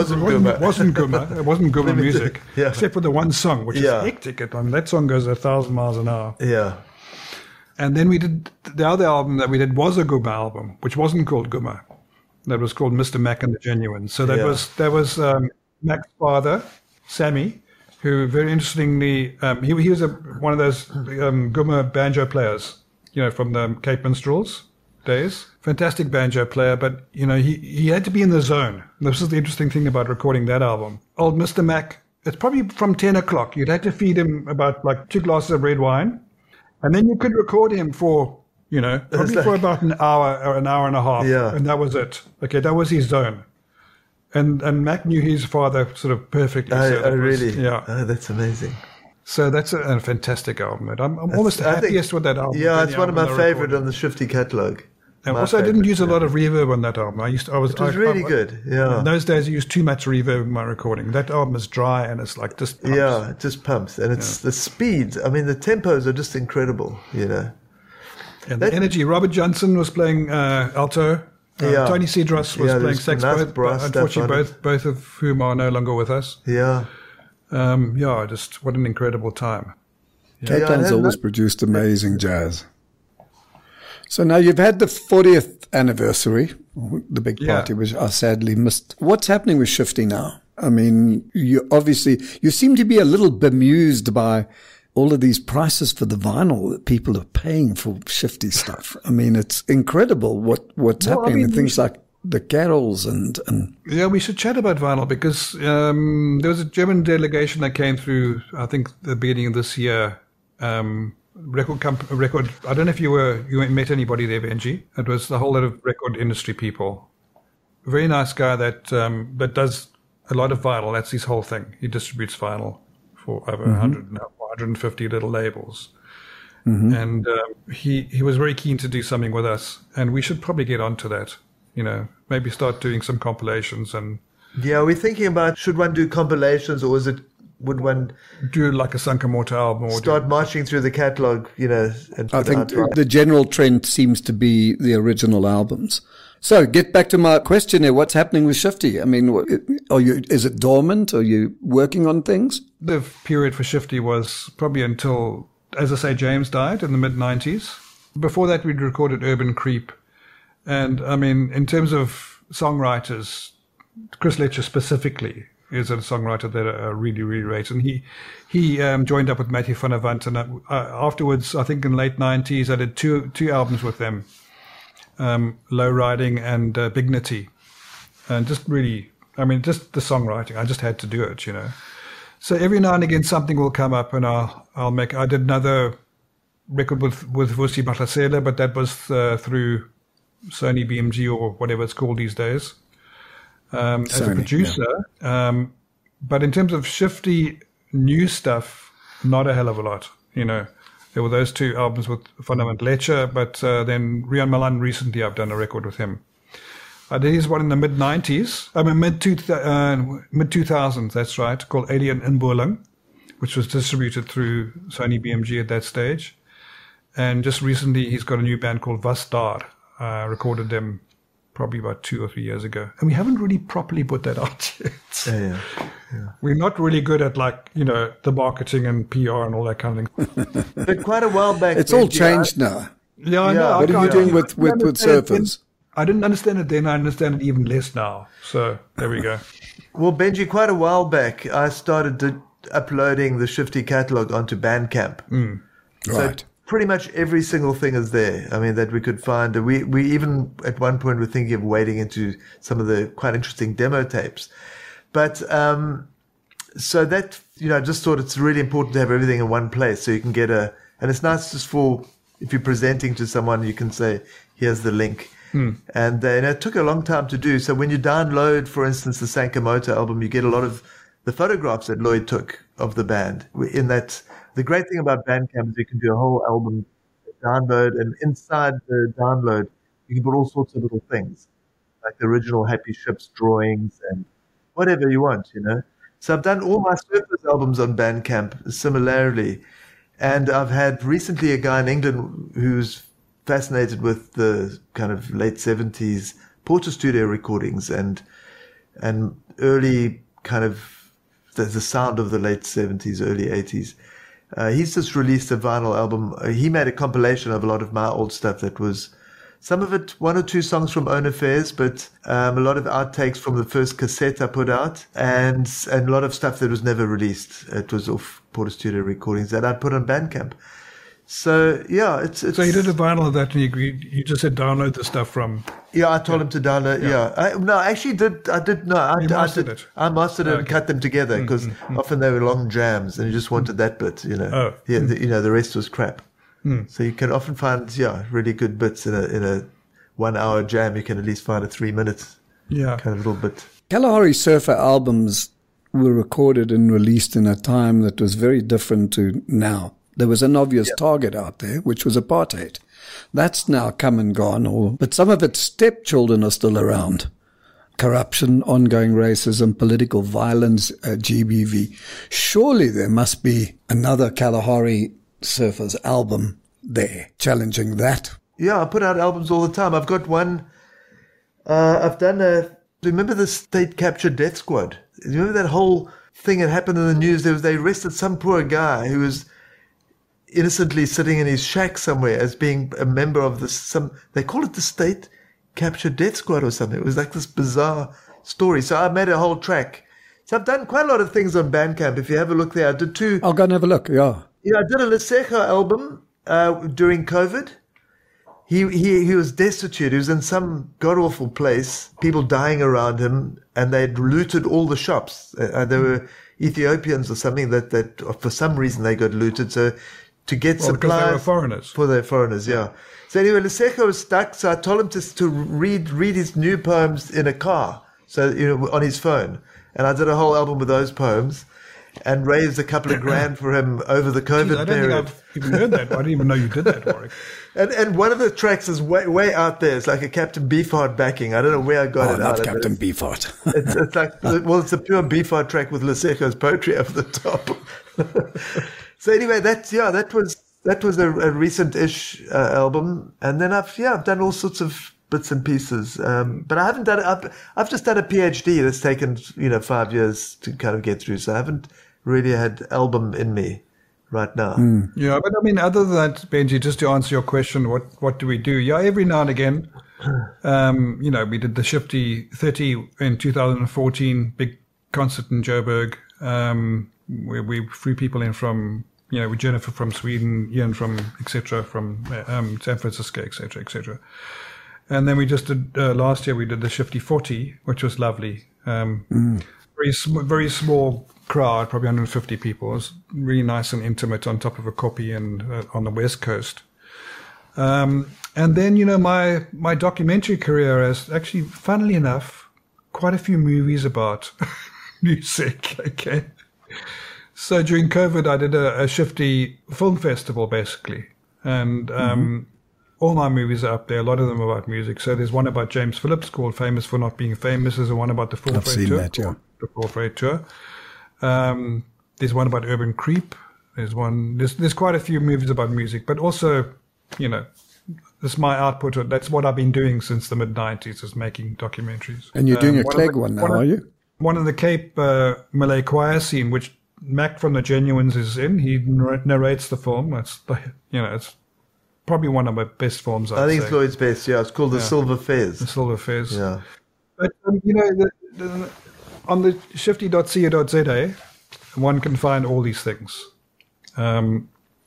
Guma. It wasn't Guma music, except for the one song, which is hectic. I mean, that song goes 1,000 miles an hour. Yeah. And then we did the other album that we did was a Guma album, which wasn't called Guma. That was called Mr. Mac and the Genuines. So that was Mac's father, Sammy, who very interestingly he was one of those Guma banjo players, you know, from the Cape Minstrels days. Fantastic banjo player, but you know he had to be in the zone. This is the interesting thing about recording that album. Old Mr. Mac, it's probably from 10 o'clock. You'd had to feed him about like 2 glasses of red wine, and then you could record him for, you know, probably for about an hour or an hour and a half, and that was it. Okay, that was his zone. And Mac knew his father sort of perfectly. Really? Yeah. Oh, that's amazing. So that's a fantastic album. I'm almost happiest with that album. Yeah, it's one of my favorite on the Shifty catalogue. And also, I didn't use a lot of reverb on that album. It was really good. Yeah. In those days, I used too much reverb in my recording. That album is dry and it's like just pumps. Yeah, it just pumps, and it's the speeds. I mean, the tempos are just incredible. You know, and the energy. Robert Johnson was playing alto. Tony Cedros was playing sax. Unfortunately, both of whom are no longer with us. Yeah. Just what an incredible time. Cape Town's always produced amazing jazz. So now you've had the 40th anniversary, the big party, which I sadly missed. What's happening with Shifty now? I mean, you seem to be a little bemused by all of these prices for the vinyl that people are paying for Shifty stuff. I mean, it's incredible what's happening with things like the carols and. Yeah, we should chat about vinyl because there was a German delegation that came through, I think, the beginning of this year. Record. I don't know if you met anybody there, Benji. It was a whole lot of record industry people. A very nice guy that does a lot of vinyl. That's his whole thing. He distributes vinyl for over 150 little labels. Mm-hmm. And he was very keen to do something with us, and we should probably get onto that. Maybe start doing some compilations and. Yeah, we're thinking about should one do compilations or would one do like a Sanka Morta album or start marching through the catalog, and I think the general trend seems to be the original albums. So get back to my question here. What's happening with Shifty? I mean, is it dormant? Are you working on things? The period for Shifty was probably until, as I say, James died in the mid-90s. Before that, we'd recorded Urban Creep. And, I mean, in terms of songwriters, Chris Letcher specifically is a songwriter that I really, really rate. And he joined up with Matthew van der Walt. And afterwards, I think in the late 90s, I did two albums with them, Low Riding and Bignity. And just really, I mean, just the songwriting. I just had to do it, So every now and again, something will come up and I'll make. I did another record with Vusi Mahlasela, but that was through Sony BMG or whatever it's called these days. As a producer, but in terms of Shifty new stuff, not a hell of a lot. There were those two albums with Fundament Letcher, but then Rian Malan recently, I've done a record with him. I did his one in the mid-90s, mid-2000s, that's right, called Alien Inboorling, which was distributed through Sony BMG at that stage. And just recently, he's got a new band called Vastar. Recorded them probably about 2 or 3 years ago. And we haven't really properly put that out yet. Yeah. We're not really good at the marketing and PR and all that kind of thing. But quite a while back. It's all changed now. Yeah, I know. What are you doing with surfers? I didn't understand it then. I understand it even less now. So there we go. Well, Benji, quite a while back, I started uploading the Shifty catalog onto Bandcamp. Right. Pretty much every single thing is there. I mean, that we could find. We even at one point were thinking of wading into some of the quite interesting demo tapes. But so that, I just thought it's really important to have everything in one place so you can get and it's nice just for, if you're presenting to someone, you can say, here's the link. And it took a long time to do. So when you download, for instance, the Sanka Morta album, you get a lot of the photographs that Lloyd took of the band in that. The great thing about Bandcamp is you can do a whole album download, and inside the download, you can put all sorts of little things, like the original Happy Ships drawings and whatever you want, So I've done all my Surfers albums on Bandcamp similarly. And I've had recently a guy in England who's fascinated with the kind of late 70s Porter Studio recordings and early kind of the sound of the late 70s, early 80s. He's just released a vinyl album. He made a compilation of a lot of my old stuff that was, some of it, 1 or 2 songs from Own Affairs, but a lot of outtakes from the first cassette I put out, and a lot of stuff that was never released. It was off Porter Studio recordings that I put on Bandcamp. So, yeah, it's... So you did a vinyl of that and you just said download the stuff from... Yeah, I told him to download, I mastered it and cut them together because often they were long jams and you just wanted that bit, the rest was crap. So you can often find, really good bits in a 1 hour jam. You can at least find a 3 minutes kind of little bit. Kalahari Surfer albums were recorded and released in a time that was very different to now. There was an obvious target out there, which was apartheid. That's now come and gone, but some of its stepchildren are still around. Corruption, ongoing racism, political violence, GBV. Surely there must be another Kalahari Surfers album there, challenging that. Yeah, I put out albums all the time. I've got one, I've done remember the State Captured Death Squad? Remember that whole thing that happened in the news? They arrested some poor guy who was... innocently sitting in his shack somewhere as being a member of they call it the State Captured Death Squad or something. It was like this bizarre story. So I made a whole track. So I've done quite a lot of things on Bandcamp. If you have a look there, I did 2. I'll go and have a look, yeah. Yeah, I did a Lesego album during COVID. He was destitute. He was in some god-awful place, people dying around him, and they'd looted all the shops. There were Ethiopians or something that for some reason they got looted. So to get supplies. Because they were foreigners. For their foreigners, yeah. So anyway, Lesego was stuck, so I told him to read his new poems in a car, so on his phone. And I did a whole album with those poems and raised a couple of grand for him over the COVID period. I don't think I've even heard that. I didn't even know you did that, Warwick. And one of the tracks is way out there. It's like a Captain Beefheart backing. I don't know where I got it out of. Captain Beefheart. It's like, it's a pure Beefheart track with Lesego's poetry over the top. So anyway, that was a recent-ish album. And then I've done all sorts of bits and pieces. But I haven't done I've just done a PhD that's taken, 5 years to kind of get through. So I haven't really had album in me right now. Yeah, but I mean, other than that, Benji, just to answer your question, what do we do? Yeah, every now and again, we did the Shifty 30 in 2014, big concert in Joburg, where we flew people in from, Jennifer from Sweden, Ian from, etc., from San Francisco, etc. And then we just did, last year we did the Shifty 40, which was lovely. Very small crowd, probably 150 people. It was really nice and intimate on top of a copy and on the West Coast. And then, my documentary career has actually, funnily enough, quite a few movies about music. Okay. So during COVID, I did a Shifty film festival, basically. And all my movies are up there. A lot of them are about music. So there's one about James Phillips called Famous for Not Being Famous. There's one about the Full Freight Tour. That, yeah. The Full Freight Tour. There's one about Urban Creep. There's quite a few movies about music, but also, this is my output. That's what I've been doing since the mid-90s, is making documentaries. And you're doing a Clegg one now, are you? One of the Cape Malay choir scene, which Mac from the Genuines is in. He narrates the film. It's probably one of my best films, I think it's Lloyd's best, yeah. It's called The Silver Fez. The Silver Fez. Yeah. But, on the shifty.co.za, one can find all these things. And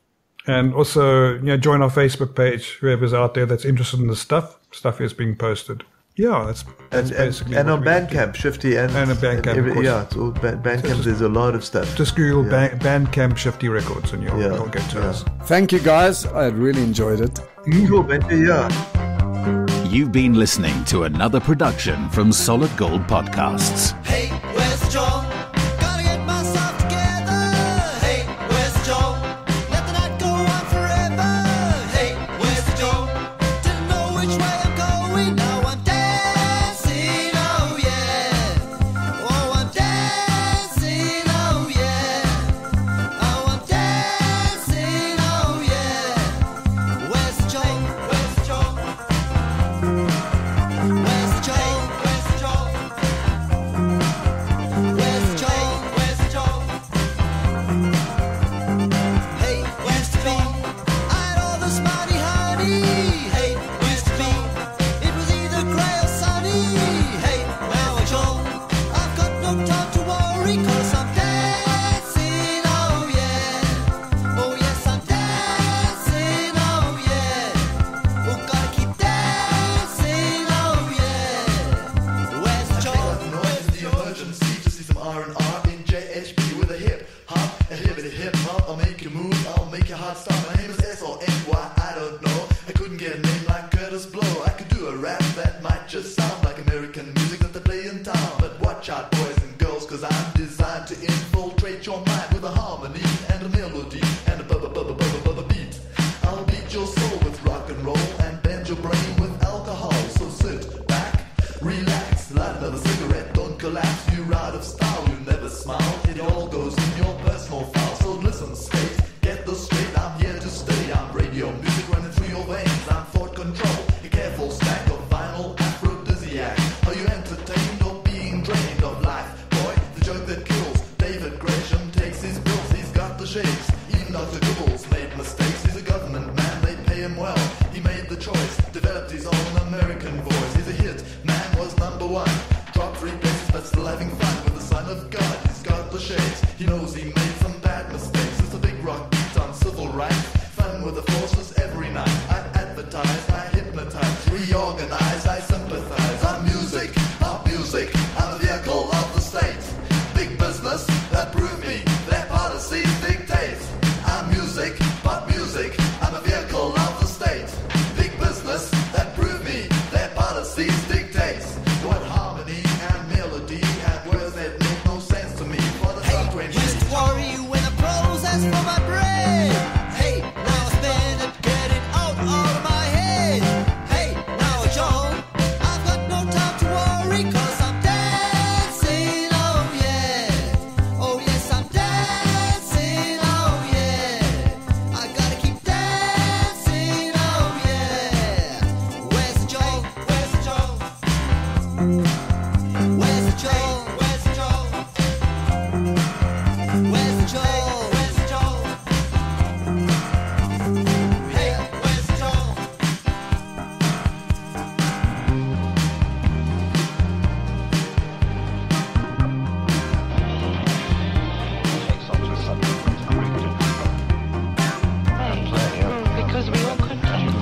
also, join our Facebook page, whoever's out there that's interested in the stuff is being posted. Yeah, that's basically. And on Bandcamp, Shifty and on Bandcamp. It's all Bandcamp. There's a lot of stuff. Just Google Bandcamp Shifty Records and you'll get to us. Thank you, guys. I really enjoyed it. Cool, Benji. Yeah. You've been listening to another production from Solid Gold Podcasts. Hey, where's John? Gotta get myself together. Hey, where's John? Let the night go on forever. Hey, where's John? Didn't know which way I'm going. Now I'm dancing, oh yeah. Oh, I'm dancing, oh yeah. Oh, I'm dancing, oh yeah. Where's John? Where's John? Where's John? Where's John? Where's John? Where's John? Hey, where's John? I had all this money, honey. Hey, where's John? It was either grey or sunny. Hey, now John, I've got no time to worry, 'cause I'm dancing, oh yeah. Oh yes, I'm dancing, oh yeah. Oh, gotta keep dancing, oh yeah. Where's John? Noise the emergency to see some R&R in JHP with a hip hop, a hibbity hip hop. I'll make you move, I'll make your heart stop. My name is S-O-N-Y, I don't know. I couldn't get a name like Curtis Blow. I could do a rap that might just sound like American music that they play in town. But watch out, boys and girls, 'cause I'm designed to infiltrate your mind with a harmony and a melody and a beat. I'll beat your soul with rock and roll and bend your brain with alcohol. So sit back, relax, light another cigarette, don't collapse. You're out of style, you never smile. It all goes in your personal file. So listen straight, get this straight. I'm here to stay. I'm radio music running through your veins. I'm Fort Control, a careful stack of vinyl aphrodisiac. Are you entertained or being drained of life? Boy, the joke that kills. David Gresham takes his pills. He's got the shakes. Even Dr. Google's made mistakes. one. Dropped 3 places but still having fun with the son of God. He's got the shades, he knows he made some bad mistakes. It's a big rock beat on civil rights. Fun with the forces every night. I advertise, I hypnotize, reorganize, I sympathize. I'm music, pop music, I'm a vehicle of the state. Big business that prove me their policies dictate. I'm music, pop music, I'm a vehicle of the state. Big business that prove me their policies dictate. What harmony and melody and words that make no sense to me. For the hey, used to worry when I process for my brain. Hey, now I spend it getting out of my head. Hey, now I jump, I've got no time to worry, cause I'm dancing, oh yeah. Oh yes, I'm dancing, oh yeah. I gotta keep dancing, oh yeah. Where's the joke? Where's the joke? Where's the joke? Where's the joke? Where's the joke? Where's the joke? Hey, where's the joke? Because we all contain.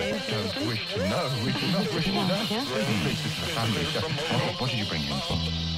Wish to know. We do not wish to know. This is the family. What did you bring him for?